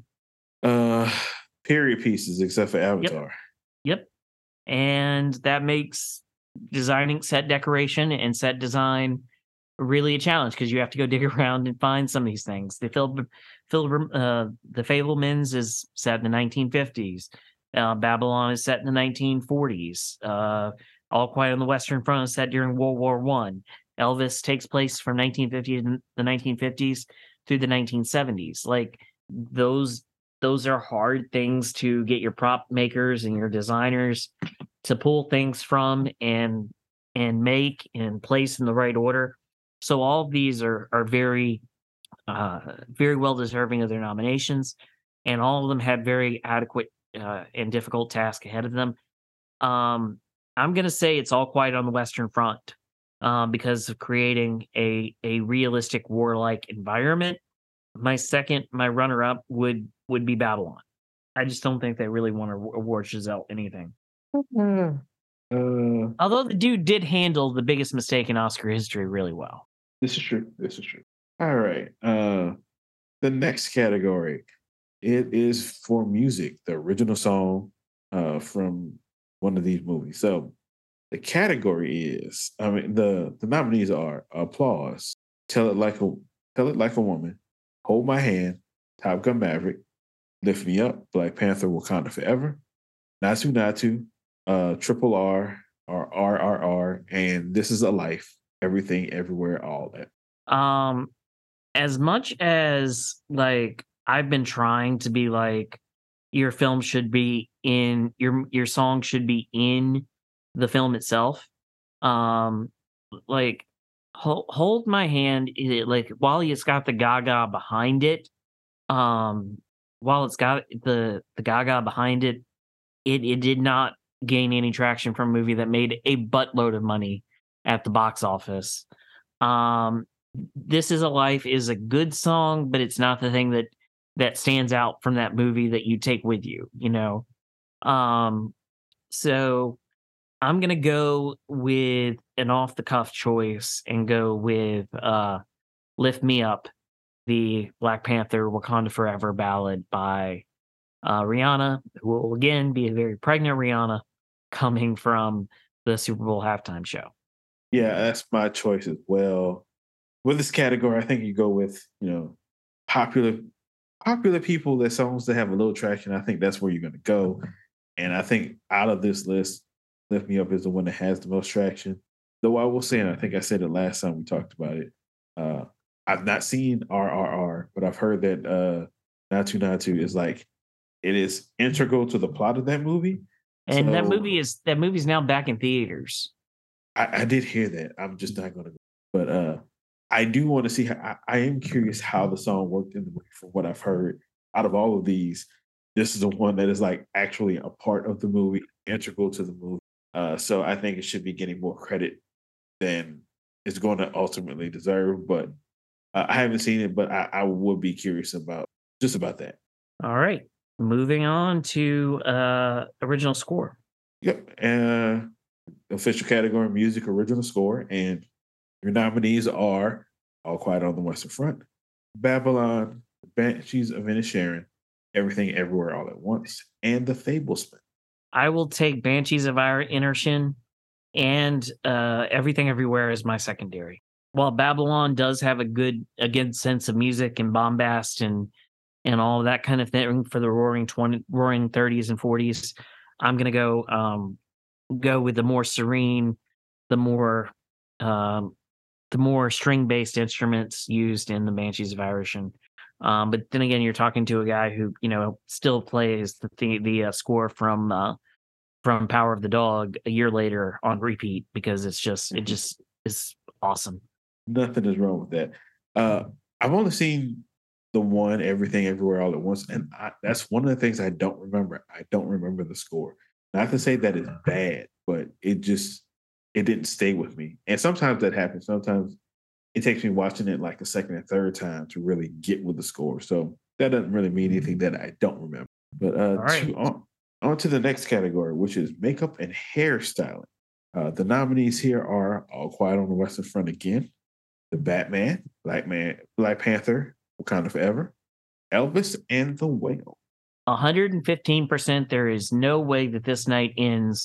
Period pieces, except for Avatar. Yep. And that makes designing set decoration and set design really a challenge because you have to go dig around and find some of these things. The Fablemans is set in the 1950s. Babylon is set in the 1940s. All Quiet on the Western Front is set during World War One. Elvis takes place from 1950 to the 1950s through the 1970s. Like those are hard things to get your prop makers and your designers to pull things from and make and place in the right order. So all of these are very very well deserving of their nominations, and all of them had very adequate and difficult task ahead of them. I'm going to say it's All Quiet on the Western Front because of creating a realistic warlike environment. My runner up would be Babylon. I just don't think they really want to award Giselle anything. Although the dude did handle the biggest mistake in Oscar history really well. This is true. All right. The next category, it is for music, the original song from one of these movies. So the category is, the nominees are Applause, Tell It Like a Woman, Hold My Hand, Top Gun Maverick, Lift Me Up, Black Panther, Wakanda Forever, Natu Natu, Triple R, or RRR, and This Is a Life, Everything, Everywhere, All That. As much as like I've been trying to be like your film should be in your song should be in the film itself. Like Hold My Hand, like while it's got the Gaga behind it, while it's got the Gaga behind it, it did not gain any traction from a movie that made a buttload of money at the box office. This Is a Life is a good song, but it's not the thing that stands out from that movie that you take with you, you know? So I'm gonna go with an off the cuff choice and go with Lift Me Up, the Black Panther Wakanda Forever ballad by Rihanna, who will again be a very pregnant Rihanna coming from the Super Bowl halftime show. Yeah, that's my choice as well. With this category, I think you go with, popular people, that songs that have a little traction. I think that's where you're going to go. And I think out of this list, Lift Me Up is the one that has the most traction. Though I will say, and I think I said it last time we talked about it, I've not seen RRR, but I've heard that Natu Natu is like, it is integral to the plot of that movie. And that movie's now back in theaters. I did hear that. I'm just not going to go. But I do want to see. I am curious how the song worked in the movie. From what I've heard, out of all of these, this is the one that is like actually a part of the movie, integral to the movie. So I think it should be getting more credit than it's going to ultimately deserve. But I haven't seen it, but I would be curious about that. All right, moving on to original score. Yep. Official category: music, original score, and your nominees are All Quiet on the Western Front, Babylon, Banshees of Inisherin, Everything Everywhere All at Once, and The Fablesman. I will take Banshees of Inisherin and Everything Everywhere as my secondary. While Babylon does have a good sense of music and bombast and all of that kind of thing for the roaring 30s and 40s, I'm gonna go with the more serene, the more string-based instruments used in the Banshees of Inisherin. But then again, you're talking to a guy who still plays the score from Power of the Dog a year later on repeat because it just is awesome. Nothing is wrong with that. I've only seen the one Everything Everywhere All at Once, and that's one of the things I don't remember. I don't remember the score. Not to say that it's bad, but it didn't stay with me. And sometimes that happens. Sometimes it takes me watching it like a second and third time to really get with the score. So that doesn't really mean anything that I don't remember. But on to the next category, which is makeup and hairstyling. The nominees here are All Quiet on the Western Front again, The Batman, Black Panther, Wakanda Forever, Elvis, and The Whale. 115%. There is no way that this night ends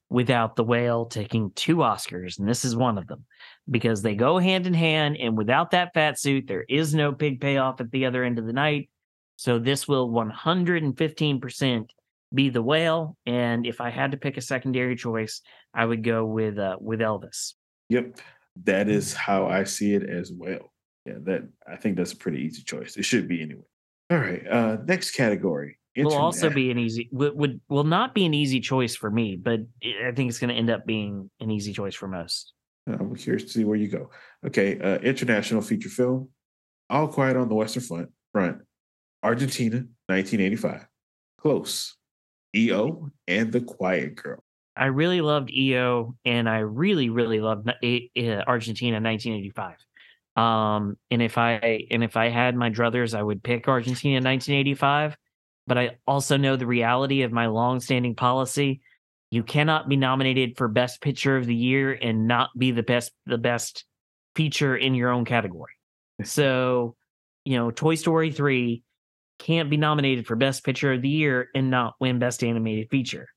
without The Whale taking 2 Oscars, and this is one of them, because they go hand in hand, and without that fat suit, there is no big payoff at the other end of the night. So this will 115% be The Whale, and if I had to pick a secondary choice, I would go with Elvis. Yep, that is how I see it as well. Yeah, that I think that's a pretty easy choice. It should be anyway. All right, next category. Will also Internet. be an easy will not be an easy choice for me, but I think it's going to end up being an easy choice for most. I'm curious to see where you go. Okay, international feature film. All Quiet on the Western Front. Argentina, 1985. Close. EO and The Quiet Girl. I really loved EO, and I really, really loved Argentina 1985. And if I had my druthers, I would pick Argentina 1985. But I also know the reality of my longstanding policy: you cannot be nominated for Best Picture of the Year and not be the best feature in your own category. So, Toy Story 3 can't be nominated for Best Picture of the Year and not win Best Animated Feature.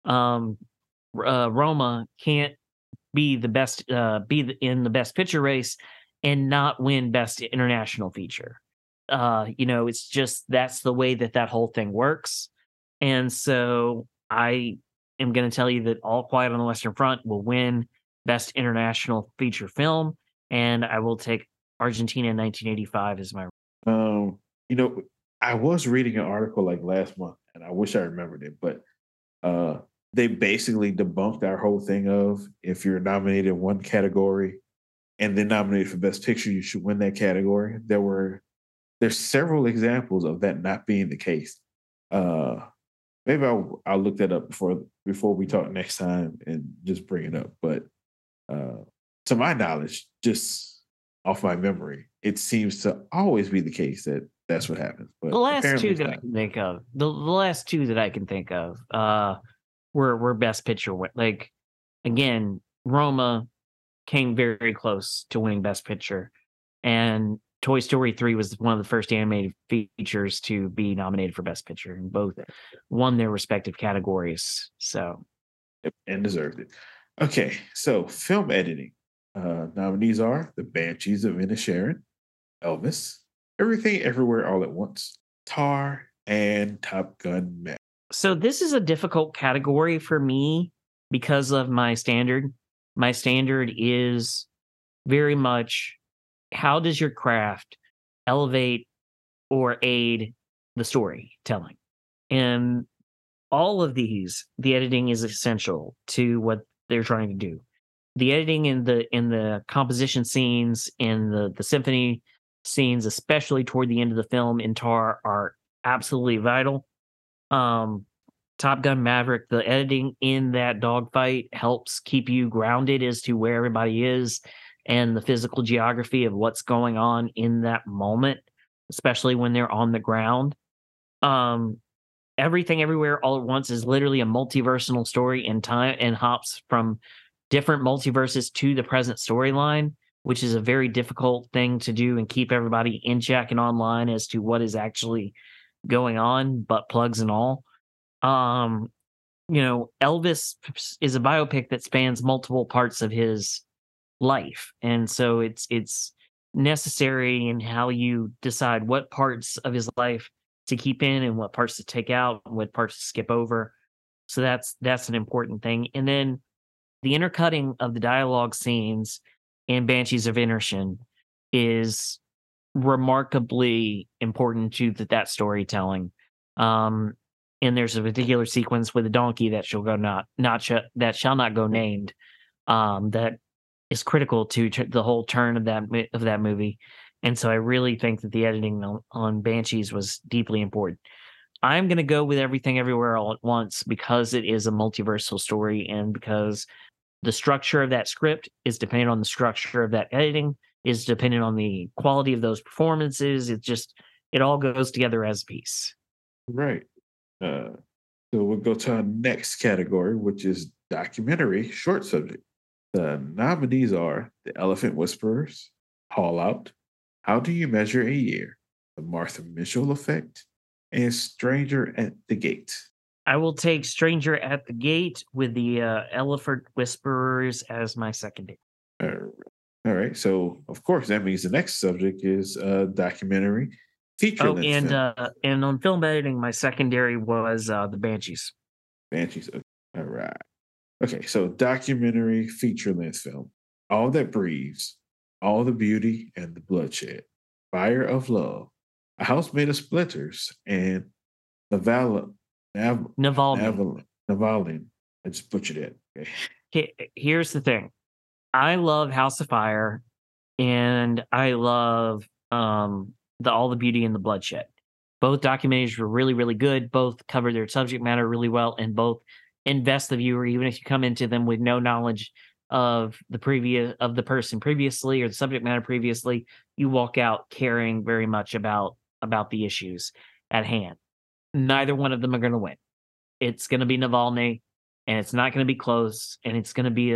Roma can't be the best, in the Best Picture race and not win Best International Feature. It's just that's the way that whole thing works. And so I am going to tell you that All Quiet on the Western Front will win Best International Feature Film, and I will take Argentina 1985 as my. You know, I was reading an article like last month, and I wish I remembered it, but they basically debunked our whole thing of if you're nominated in one category and then nominated for Best Picture, you should win that category. There's several examples of that not being the case. Maybe I'll look that up before we talk next time and just bring it up. But to my knowledge, just off my memory, it seems to always be the case that that's what happens. But The last apparently two it's that I not. can think of, the last two that I can think of, were Best Picture. Like, again, Roma came very close to winning Best Picture, and Toy Story 3 was one of the first animated features to be nominated for Best Picture, and both won their respective categories. So, And deserved it. Okay, so film editing. Nominees are The Banshees of Inisherin, Elvis, Everything Everywhere All at Once, Tar, and Top Gun Maverick. so this is a difficult category for me because of my standard. My standard is very much, how does your craft elevate or aid the storytelling? And all of these, the editing is essential to what they're trying to do. The editing in the composition scenes, in the symphony scenes, especially toward the end of the film in Tar, are absolutely vital. Top Gun Maverick, the editing in that dogfight helps keep you grounded as to where everybody is and the physical geography of what's going on in that moment, especially when they're on the ground. Everything Everywhere All at Once is literally a multiversal story in time and hops from different multiverses to the present storyline, which is a very difficult thing to do and keep everybody in check and online as to what is actually going on, butt plugs and all. Elvis is a biopic that spans multiple parts of his life, and so it's necessary in how you decide what parts of his life to keep in and what parts to take out and what parts to skip over. So that's an important thing. And then the intercutting of the dialogue scenes in Banshees of Inisherin is remarkably important to that storytelling. And there's a particular sequence with a donkey that shall not go named. That is critical to the whole turn of that movie. And so I really think that the editing on Banshees was deeply important. I'm going to go with Everything Everywhere All at Once because it is a multiversal story and because the structure of that script is dependent on the structure of that editing, is dependent on the quality of those performances. It all goes together as a piece. Right. So we'll go to our next category, which is documentary short subject. The nominees are The Elephant Whisperers, Haul Out, How Do You Measure a Year, The Martha Mitchell Effect, and Stranger at the Gate. I will take Stranger at the Gate with the Elephant Whisperers as my secondary. All right. All right. So, of course, that means the next subject is documentary feature Oh, length film. and on film editing, my secondary was the Banshees. Banshees. Okay. All right. Okay. So, documentary feature length film. All That Breathes, All the Beauty and the Bloodshed, Fire of Love, A House Made of Splinters, and Naval, Navalny. Navalny. I just butchered it. Okay. Here's the thing. I love House of Fire, and I love the All the Beauty and the Bloodshed. Both documentaries were really, really good. Both cover their subject matter really well, and both invest the viewer, even if you come into them with no knowledge of the person previously or the subject matter previously, you walk out caring very much about the issues at hand. Neither one of them are going to win. It's going to be Navalny, and it's not going to be close, and it's going to be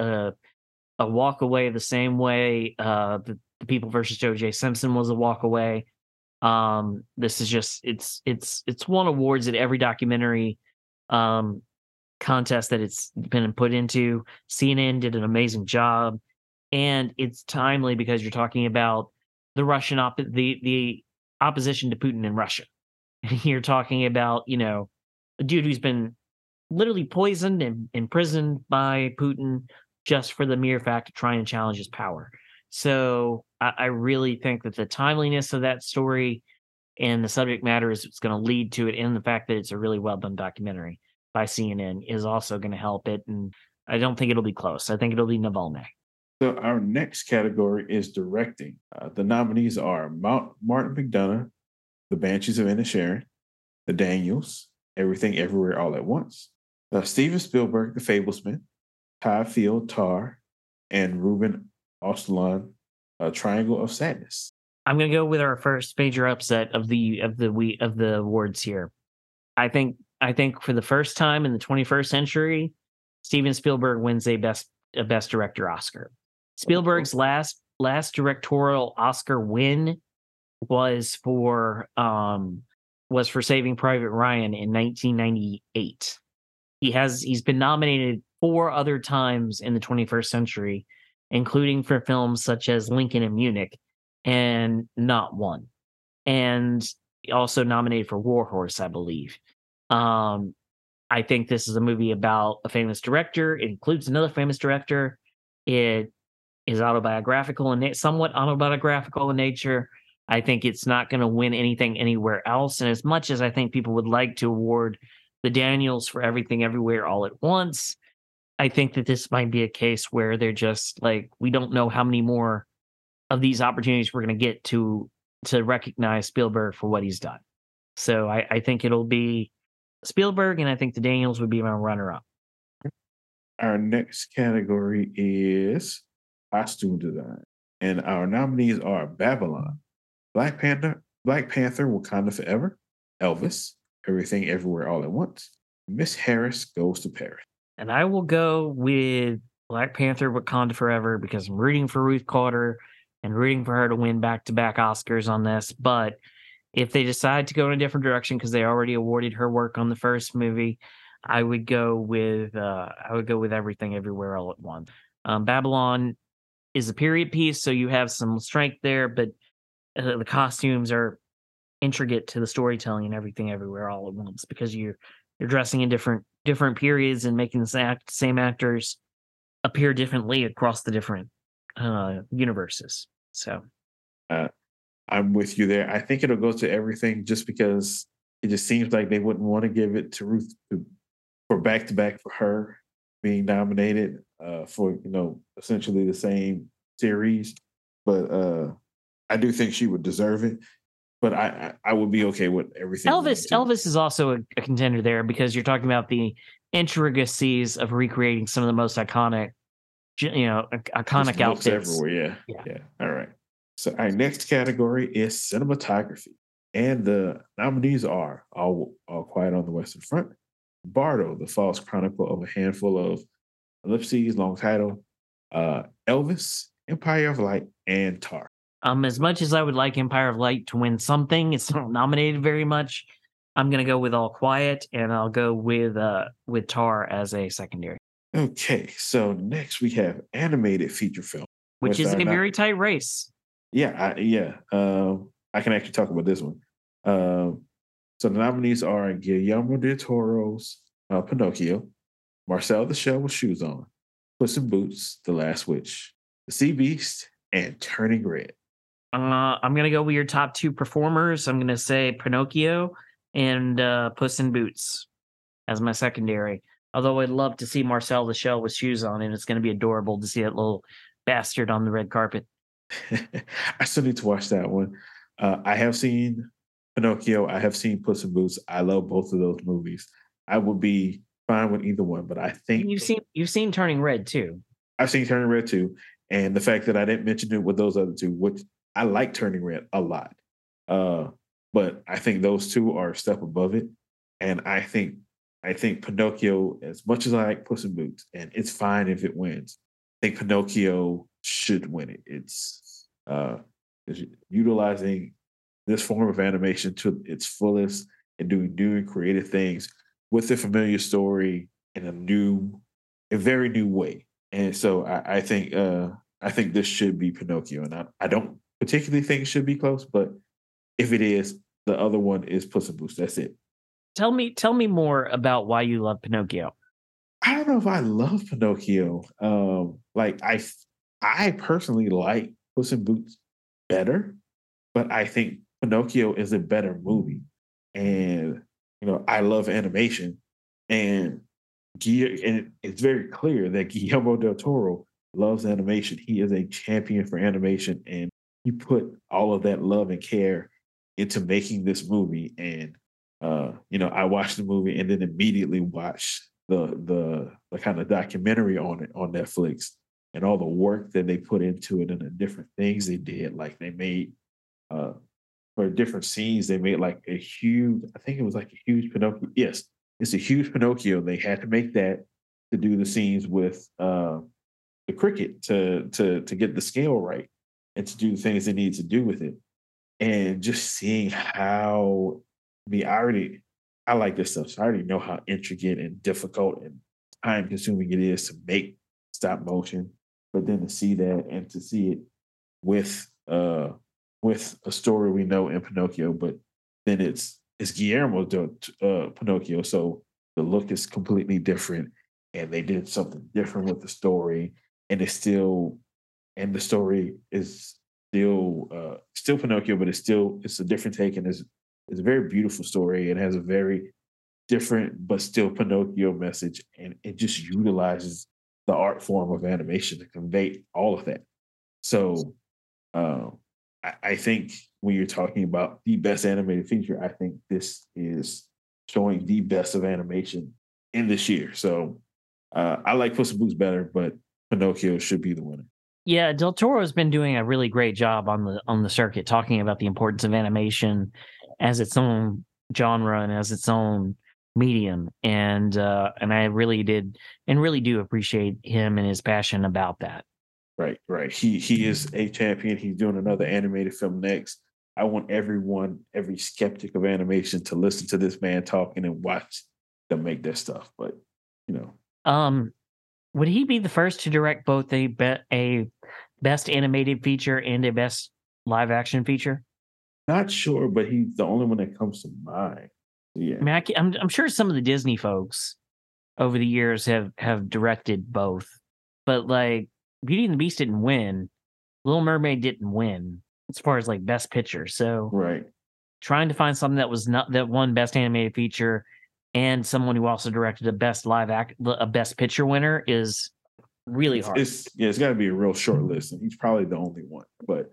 a walk away the same way the People versus O.J. Simpson was a walk away. This is just it's won awards at every documentary contest that it's been put into. CNN did an amazing job, and it's timely because you're talking about the opposition to Putin in Russia. You're talking about a dude who's been literally poisoned and imprisoned by Putin just for the mere fact of trying to challenge his power. So I really think that the timeliness of that story and the subject matter is what's going to lead to it, and the fact that it's a really well done documentary by CNN is also going to help it. And I don't think it'll be close. I think it'll be Navalny. So our next category is directing. The nominees are Martin McDonagh, The Banshees of Inisherin, The Daniels, Everything Everywhere All at Once, Steven Spielberg, The Fablesman, Todd Field, Tar, and Ruben Östlund, Triangle of Sadness. I'm going to go with our first major upset of the awards here. I think for the first time in the 21st century, Steven Spielberg wins a best director Oscar. Spielberg's last directorial Oscar win was for Saving Private Ryan in 1998. He's been nominated 4 other times in the 21st century, including for films such as Lincoln and Munich, and not won. And also nominated for War Horse, I believe. I think this is a movie about a famous director. It includes another famous director. It is autobiographical and somewhat autobiographical in nature. I think it's not going to win anything anywhere else. And as much as I think people would like to award the Daniels for Everything Everywhere All at Once, I think that this might be a case where they're just like, we don't know how many more of these opportunities we're going to get to recognize Spielberg for what he's done. So I think it'll be Spielberg, and I think the Daniels would be my runner-up. Our next category is costume design, and our nominees are Babylon, Black Panther, Wakanda Forever, Elvis, Everything Everywhere All at Once, Miss Harris Goes to Paris. And I will go with Black Panther, Wakanda Forever, because I'm rooting for Ruth Carter and rooting for her to win back-to-back Oscars on this. But if they decide to go in a different direction because they already awarded her work on the first movie, I would go with Everything Everywhere All at Once. Babylon is a period piece, so you have some strength there, but the costumes are intricate to the storytelling and Everything Everywhere All at Once because you're dressing in different periods and making the same actors appear differently across the different universes. So I'm with you there. I think it'll go to Everything just because it just seems like they wouldn't want to give it to Ruth for back-to-back for her being nominated for essentially the same series. But I do think she would deserve it. But I would be okay with Everything. Elvis is also a contender there because you're talking about the intricacies of recreating some of the most iconic outfits everywhere. Yeah. All right. So our next category is cinematography, and the nominees are All Quiet on the Western Front, Bardo, The False Chronicle of a Handful of Ellipses, long title, Elvis, Empire of Light, and Tar. As much as I would like Empire of Light to win something, it's not nominated very much. I'm gonna go with All Quiet, and I'll go with Tar as a secondary, Okay, so next we have animated feature film, which which is are a not. very tight race. Yeah. I can actually talk about this one. So the nominees are Guillermo del Toro's Pinocchio, Marcel the Shell with Shoes On, Puss in Boots, The Last Witch, The Sea Beast, and Turning Red. I'm gonna go with your top two performers. I'm gonna say Pinocchio and Puss in Boots as my secondary. Although I'd love to see Marcel the Shell with shoes on, and it's gonna be adorable to see that little bastard on the red carpet. I still need to watch that one. I have seen Pinocchio. I have seen Puss in Boots. I love both of those movies. I would be fine with either one, but I think You've seen Turning Red too. I've seen Turning Red too. And the fact that I didn't mention it with those other two, which I like Turning Red a lot. Uh, but I think those two are a step above it. And I think Pinocchio, as much as I like Puss in Boots, and it's fine if it wins, I think Pinocchio should win it. It's utilizing this form of animation to its fullest and doing new and creative things with a familiar story in a very new way. And so I think this should be Pinocchio, and I don't particularly think it should be close, but if it is, the other one is Puss in Boots. That's it. Tell me more about why you love Pinocchio. I don't know if I love Pinocchio. I personally like Puss in Boots better, but I think Pinocchio is a better movie. And I love animation, and and it's very clear that Guillermo del Toro loves animation. He is a champion for animation, and he put all of that love and care into making this movie. And I watched the movie and then immediately watched the kind of documentary on it on Netflix and all the work that they put into it and the different things they did. Like they made uh for different scenes, they made like a huge, I think it was like a huge Pinocchio. Yes, it's a huge Pinocchio. They had to make that to do the scenes with the cricket to get the scale right and to do the things they need to do with it. And just seeing how I like this stuff. So I already know how intricate and difficult and time consuming it is to make stop motion. But then to see that and to see it with with a story we know in Pinocchio, but then it's Guillermo del Pinocchio, so the look is completely different, and they did something different with the story, and the story is still Pinocchio, but it's a different take, and it's a very beautiful story. It has a very different but still Pinocchio message, and it just utilizes the art form of animation to convey all of that. So um, I think when you're talking about the best animated feature, I think this is showing the best of animation in this year. So I like Puss in Boots better, but Pinocchio should be the winner. Yeah, Del Toro's been doing a really great job on the circuit, talking about the importance of animation as its own genre and as its own medium, and I really do appreciate him and his passion about that. Right, right. He is a champion. He's doing another animated film next. I want every skeptic of animation to listen to this man talking and watch them make their stuff. But you know, Um, would he be the first to direct both a best animated feature and a best live action feature? not sure, but he's the only one that comes to mind. Yeah, I mean, I'm sure some of the Disney folks over the years have directed both, but like Beauty and the Beast didn't win, Little Mermaid didn't win as far as like best picture. So right. trying to find something that was not that won best animated feature and someone who also directed a best picture winner is really hard. It's got to be a real short list, and he's probably the only one. But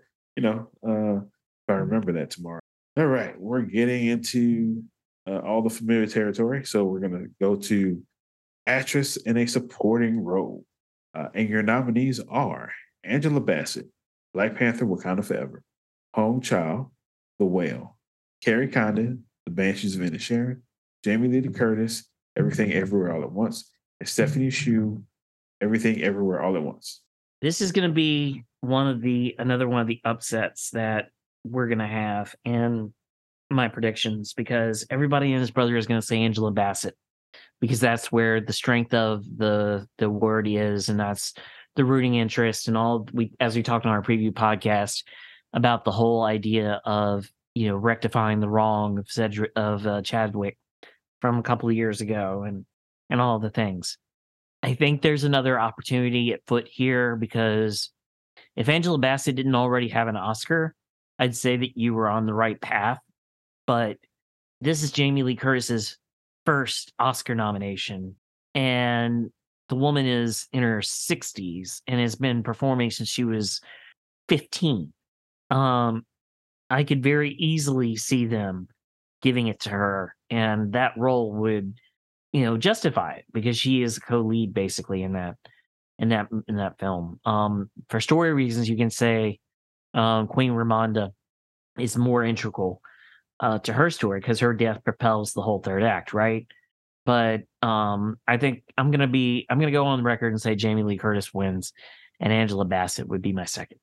if I remember that tomorrow. All right, we're getting into all the familiar territory, so we're gonna go to actress in a supporting role, and your nominees are Angela Bassett, Black Panther: Wakanda Forever, Home Child, The Whale, Carrie Condon, The Banshees of Inisherin, Jamie Lee Curtis, Everything Everywhere All at Once, and Stephanie Shu, Everything Everywhere All at Once. This is going to be another one of the upsets that we're going to have, and my predictions because everybody and his brother is going to say Angela Bassett because that's where the strength of the word is, and that's the rooting interest and all we as we talked on our preview podcast about the whole idea of rectifying the wrong of Chadwick from a couple of years ago and all the things. I think there's another opportunity at foot here because if Angela Bassett didn't already have an Oscar, I'd say that you were on the right path. But this is Jamie Lee Curtis's first Oscar nomination. And the woman is in her 60s and has been performing since she was 15. I could very easily see them giving it to her, and that role would, justify it because she is a co-lead basically in that film. For story reasons, you can say Queen Ramonda is more integral to her story because her death propels the whole third act, right? But I think I'm gonna go on the record and say Jamie Lee Curtis wins, and Angela Bassett would be my second.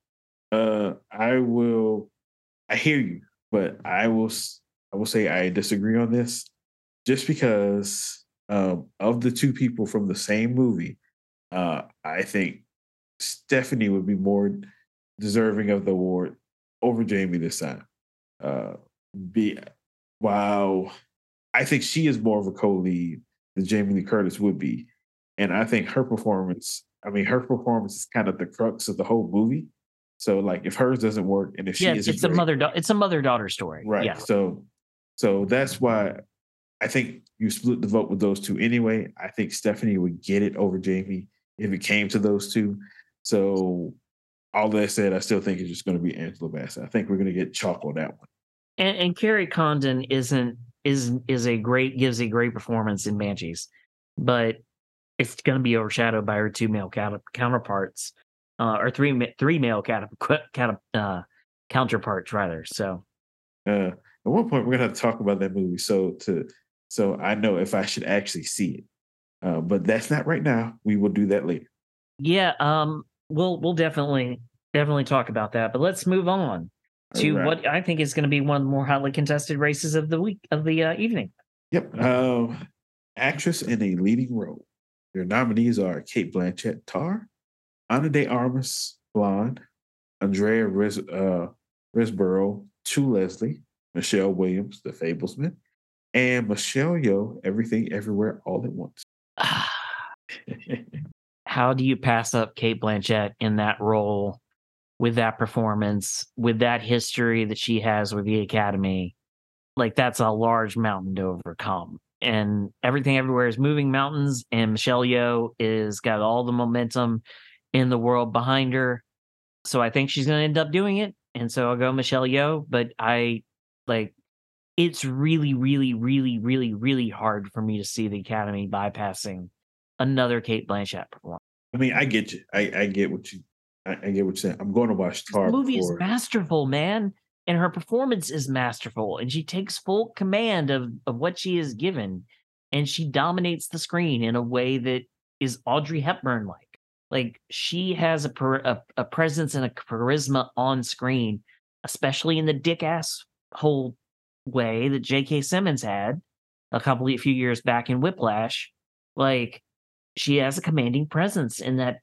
I hear you, but I will say I disagree on this, just because of the two people from the same movie. I think Stephanie would be more deserving of the award over Jamie this time. Be Wow, I think she is more of a co-lead than Jamie Lee Curtis would be, and I think her performance. I mean, her performance is kind of the crux of the whole movie. So, like, if hers doesn't work, and if she isn't it's a mother-daughter story, right? Yeah. So that's why I think you split the vote with those two anyway. I think Stephanie would get it over Jamie if it came to those two. So, all that said, I still think it's just going to be Angela Bassett. I think we're going to get chalk on that one. And Carrie Condon gives a great performance in Banshees, but it's going to be overshadowed by her two male counterparts, or three male counterparts rather. So, at one point we're gonna have to talk about that movie, so I know if I should actually see it. But that's not right now. We will do that later. Yeah, we'll definitely talk about that. But let's move on to what I think is going to be one of the more hotly contested races of the evening. Yep. Actress in a leading role. Your nominees are Cate Blanchett, Tar; Ana de Armas, Blonde; Andrea Riseborough, To Leslie; Michelle Williams, The Fablesman; and Michelle Yeoh, Everything Everywhere All at Once. How do you pass up Cate Blanchett in that role, with that performance, with that history that she has with the Academy? Like, that's a large mountain to overcome. And Everything Everywhere is moving mountains, and Michelle Yeoh is got all the momentum in the world behind her. So I think she's going to end up doing it. And so I'll go Michelle Yeoh, but it's really, really, really, really, really hard for me to see the Academy bypassing another Cate Blanchett performance. I mean, I get you. I get what you. I get what you're saying. I'm going to watch Tar. This movie is masterful, man, and her performance is masterful, and she takes full command of what she is given, and she dominates the screen in a way that is Audrey Hepburn like. Like, she has a presence and a charisma on screen, especially in the dick ass whole way that J.K. Simmons had a few years back in Whiplash. Like, she has a commanding presence in that.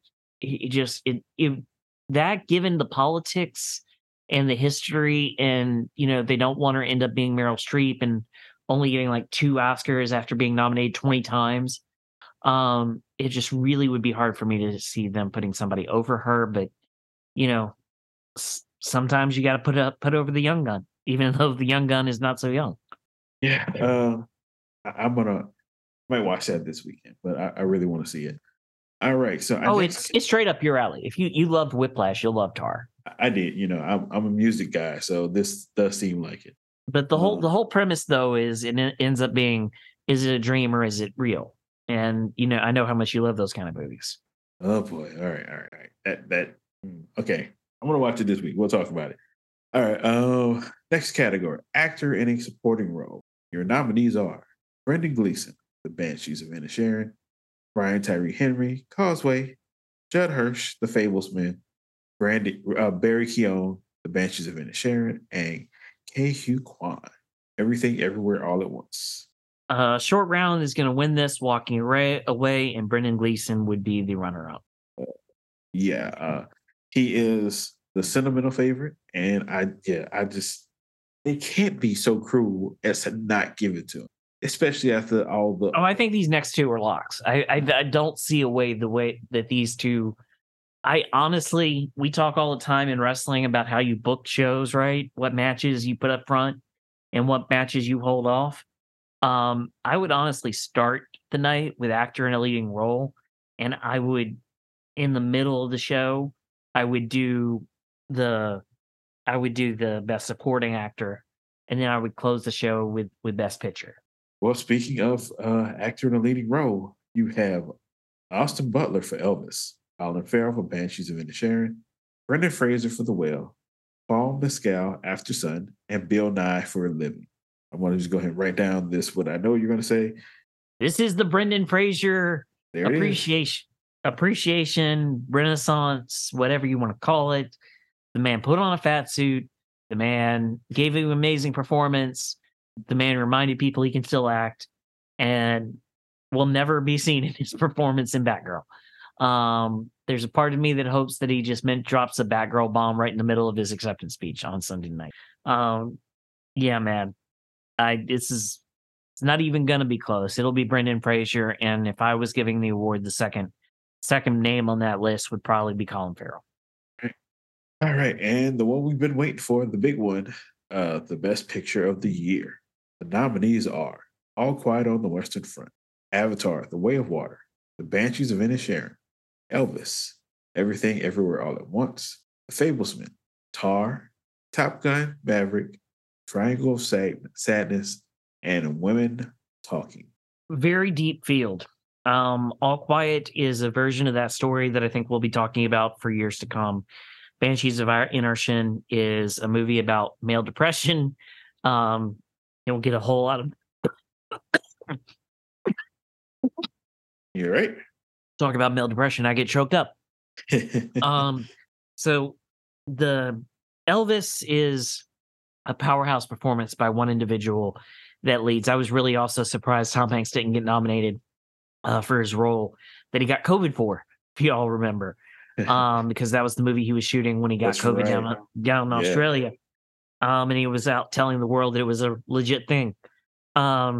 That, given the politics and the history, and they don't want her to end up being Meryl Streep and only getting like 2 Oscars after being nominated 20 times. It just really would be hard for me to see them putting somebody over her. But sometimes you got to put over the young gun, even though the young gun is not so young. Yeah, I might watch that this weekend, but I really want to see it. All right, so it's straight up your alley. If you loved Whiplash, you'll love Tar. I did. I'm a music guy, so this does seem like it. But the whole premise, though, is it ends up being, is it a dream or is it real? And I know how much you love those kind of movies. Oh boy! All right. Okay. I'm gonna watch it this week. We'll talk about it. All right. Next category: actor in a supporting role. Your nominees are Brendan Gleeson, The Banshees of Inisherin; Brian Tyree Henry, Causeway; Judd Hirsch, The Fablesman; Barry Keoghan, The Banshees of Inisherin; and Ke Huy Quan, Everything, everywhere, all at once. Short Round is going to win this, walking away, and Brendan Gleeson would be the runner-up. Yeah, he is the sentimental favorite, and I just they can't be so cruel as to not give it to him, especially after all the. Oh, I think these next two are locks. I don't see a way the way that these two. I honestly, we talk all the time in wrestling about how you book shows, right? What matches you put up front and what matches you hold off. I would honestly start the night with actor in a leading role, and I would, in the middle of the show, I would do the best supporting actor, and then I would close the show with best picture. Well, speaking of actor in a leading role, you have Austin Butler for Elvis, Colin Farrell for Banshees of Inisherin, Brendan Fraser for The Whale, Paul Mescal After Sun, and Bill Nye for A Living. I want to just go ahead and write down what I know you're going to say. This is the Brendan Fraser There appreciation, renaissance, whatever you want to call it. The man put on a fat suit. The man gave an amazing performance. The man reminded people he can still act, and will never be seen in his performance in Batgirl. There's a part of me that hopes that he just drops a Batgirl bomb right in the middle of his acceptance speech on Sunday night. Yeah, man. It's not even gonna be close. It'll be Brendan Fraser, and if I was giving the award, the second name on that list would probably be Colin Farrell. All right, and the one we've been waiting for, the big one, the best picture of the year. The nominees are All Quiet on the Western Front, Avatar: The Way of Water, The Banshees of Inisherin, Elvis, Everything Everywhere All at Once, The Fablesman, Tar, Top Gun, Maverick, Triangle of Sadness, and Women Talking. Very deep field. All Quiet is a version of that story that I think we'll be talking about for years to come. Banshees of Inisherin is a movie about male depression. You'll get a whole lot of. You're right. Talk about male depression, I get choked up. So the Elvis is a powerhouse performance by one individual that leads. I was really also surprised Tom Hanks didn't get nominated for his role that he got COVID for, if you all remember, because that was the movie he was shooting when he got COVID down in Australia. And he was out telling the world that it was a legit thing. The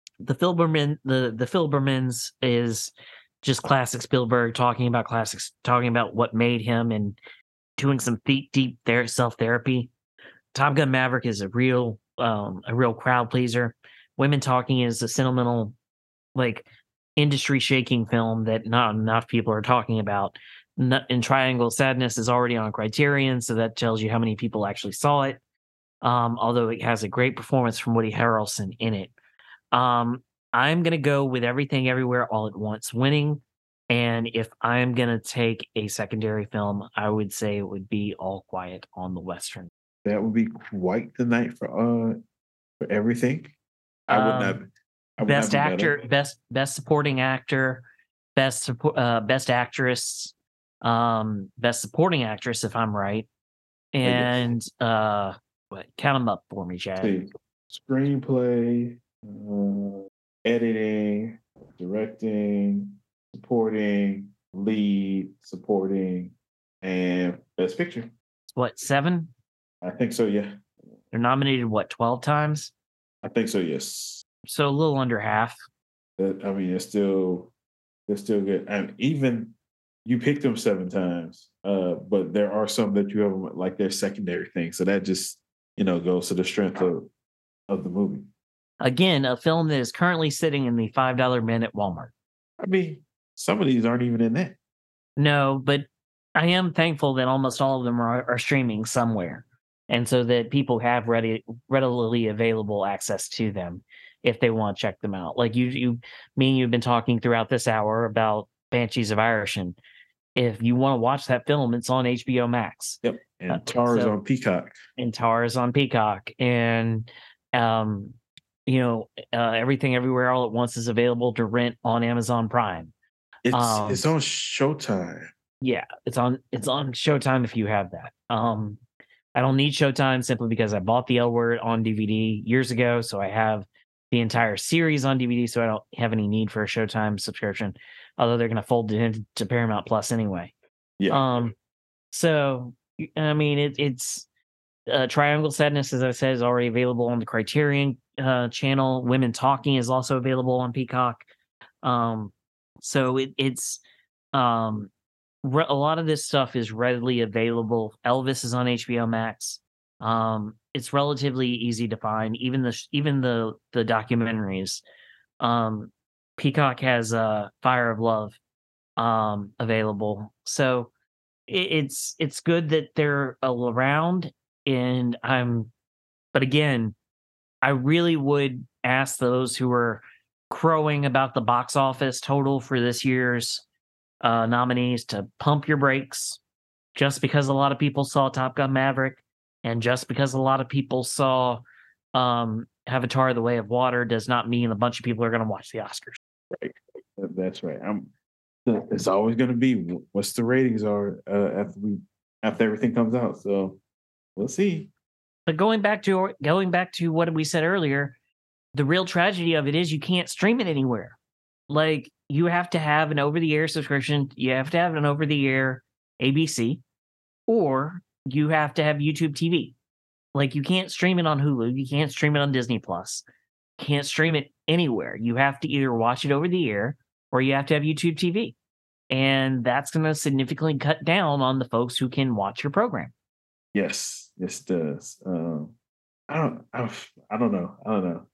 Fabelmans is just classic Spielberg talking about classics, talking about what made him and doing some deep self-therapy. Top Gun Maverick is a real crowd pleaser. Women Talking is a sentimental, like, industry shaking film that not enough people are talking about. And Triangle of Sadness is already on Criterion, so that tells you how many people actually saw it. Although it has a great performance from Woody Harrelson in it. I'm going to go with Everything Everywhere All at Once winning. And if I'm going to take a secondary film, I would say it would be All Quiet on the Western. That would be quite the night for everything. I would not. Best actor, best supporting actor, best actress, best supporting actress, if I'm right. And count them up for me, Chad. Screenplay, editing, directing, supporting, lead, supporting, and best picture. What, 7? I think so, yeah. They're nominated, 12 times? I think so, yes. So a little under half. I mean, it's still good. And even you picked them 7 times, but there are some that you have like their secondary things. So that just, goes to the strength of the movie. Again, a film that is currently sitting in the $5 bin at Walmart. I mean, some of these aren't even in that. No, but I am thankful that almost all of them are streaming somewhere. And so that people have readily available access to them if they want to check them out. Like you've been talking throughout this hour about Banshees of Inisherin. If you want to watch that film, it's on HBO Max. Yep. And Tar is on Peacock. And Everything Everywhere All at Once is available to rent on Amazon Prime. It's on Showtime. Yeah, it's on Showtime if you have that. I don't need Showtime simply because I bought The L Word on DVD years ago. So I have the entire series on DVD. So I don't have any need for a Showtime subscription, although they're going to fold it into Paramount Plus anyway. Yeah. So, I mean, it's Triangle Sadness, as I said, is already available on the Criterion channel. Women Talking is also available on Peacock. So it's a lot of this stuff is readily available. Elvis is on HBO Max. It's relatively easy to find. Even the documentaries. Peacock has Fire of Love available. So it's good that they're around. But again, I really would ask those who are crowing about the box office total for this year's nominees to pump your brakes. Just because a lot of people saw Top Gun Maverick, and just because a lot of people saw Avatar: The Way of Water, does not mean a bunch of people are going to watch the Oscars. Right, that's right. It's always going to be what's the ratings are after everything comes out. So we'll see. But going back to what we said earlier, the real tragedy of it is you can't stream it anywhere. Like, you have to have an over-the-air subscription. You have to have an over-the-air ABC, or you have to have YouTube TV. Like, you can't stream it on Hulu. You can't stream it on Disney Plus. Can't stream it anywhere. You have to either watch it over the air or you have to have YouTube TV. And that's going to significantly cut down on the folks who can watch your program. Yes, it does. I don't know.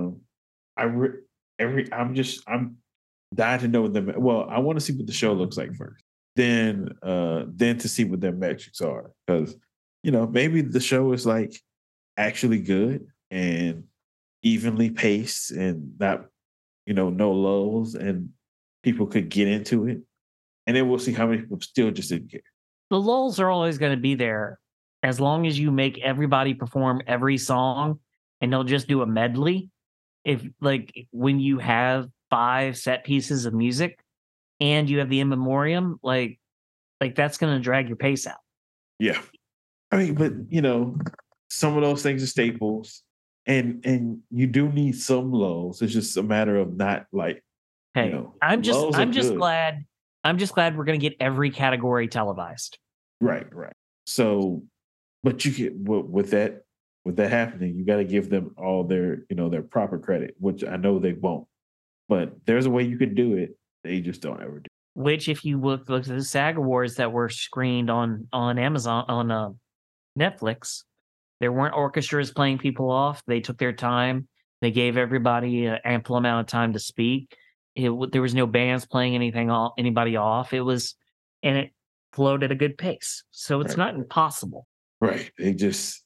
I'm dying to know what them. Well, I want to see what the show looks like first. Then to see what their metrics are, because maybe the show is like actually good and evenly paced and not no lulls, and people could get into it, and then we'll see how many people still just didn't care. The lulls are always going to be there as long as you make everybody perform every song and they'll just do a medley. If, like, when you have 5 set pieces of music and you have the in memoriam, like that's going to drag your pace out. Yeah. I mean, but some of those things are staples, and you do need some lulls. It's just a matter of not like, hey, I'm just glad we're going to get every category televised. Right. So, but you get with that happening, you got to give them all their their proper credit, which I know they won't. But there's a way you can do it. They just don't ever do. Which, if you look at the SAG Awards that were screened on Amazon, on Netflix, there weren't orchestras playing people off. They took their time. They gave everybody an ample amount of time to speak. There was no bands playing anybody off. And it flowed at a good pace. So it's not impossible. Right. They just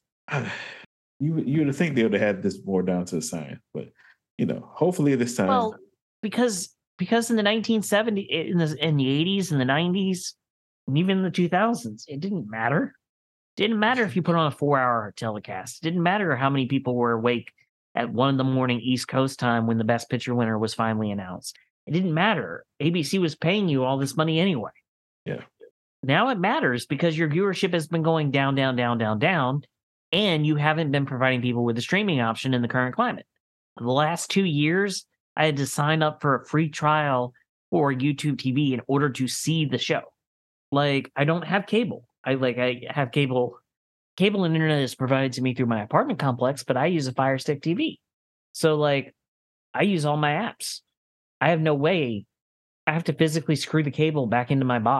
you would think they would have had this more down to the science, but hopefully this time. Well, because in the 1970s, in the 80s, and the 90s, and even in the 2000s, it didn't matter. It didn't matter if you put on a 4-hour telecast. It didn't matter how many people were awake at 1 a.m. East Coast time when the Best Picture winner was finally announced. It didn't matter. ABC was paying you all this money anyway. Yeah. Now it matters because your viewership has been going down, down, down, down, down, and you haven't been providing people with a streaming option in the current climate. For the last 2 years, I had to sign up for a free trial for YouTube TV in order to see the show. Like, I don't have cable. I have cable. Cable and internet is provided to me through my apartment complex, but I use a Fire Stick TV. So, like, I use all my apps. I have no way. I have to physically screw the cable back into my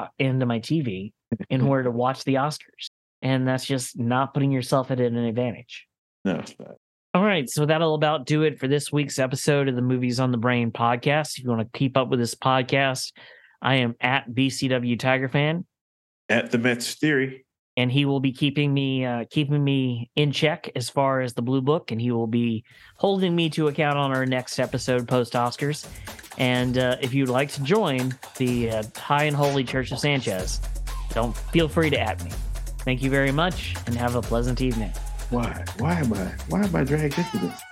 TV in order to watch the Oscars. And that's just not putting yourself at an advantage. No, it's not. All right, so that'll about do it for this week's episode of the Movies on the Brain podcast. If you want to keep up with this podcast, I am at BCW Tiger Fan. At the Mets Theory. And he will be keeping me in check as far as the Blue Book, and he will be holding me to account on our next episode post Oscars. And if you'd like to join the High and Holy Church of Sanchez, don't feel free to @me. Thank you very much, and have a pleasant evening. Why am I dragged into this?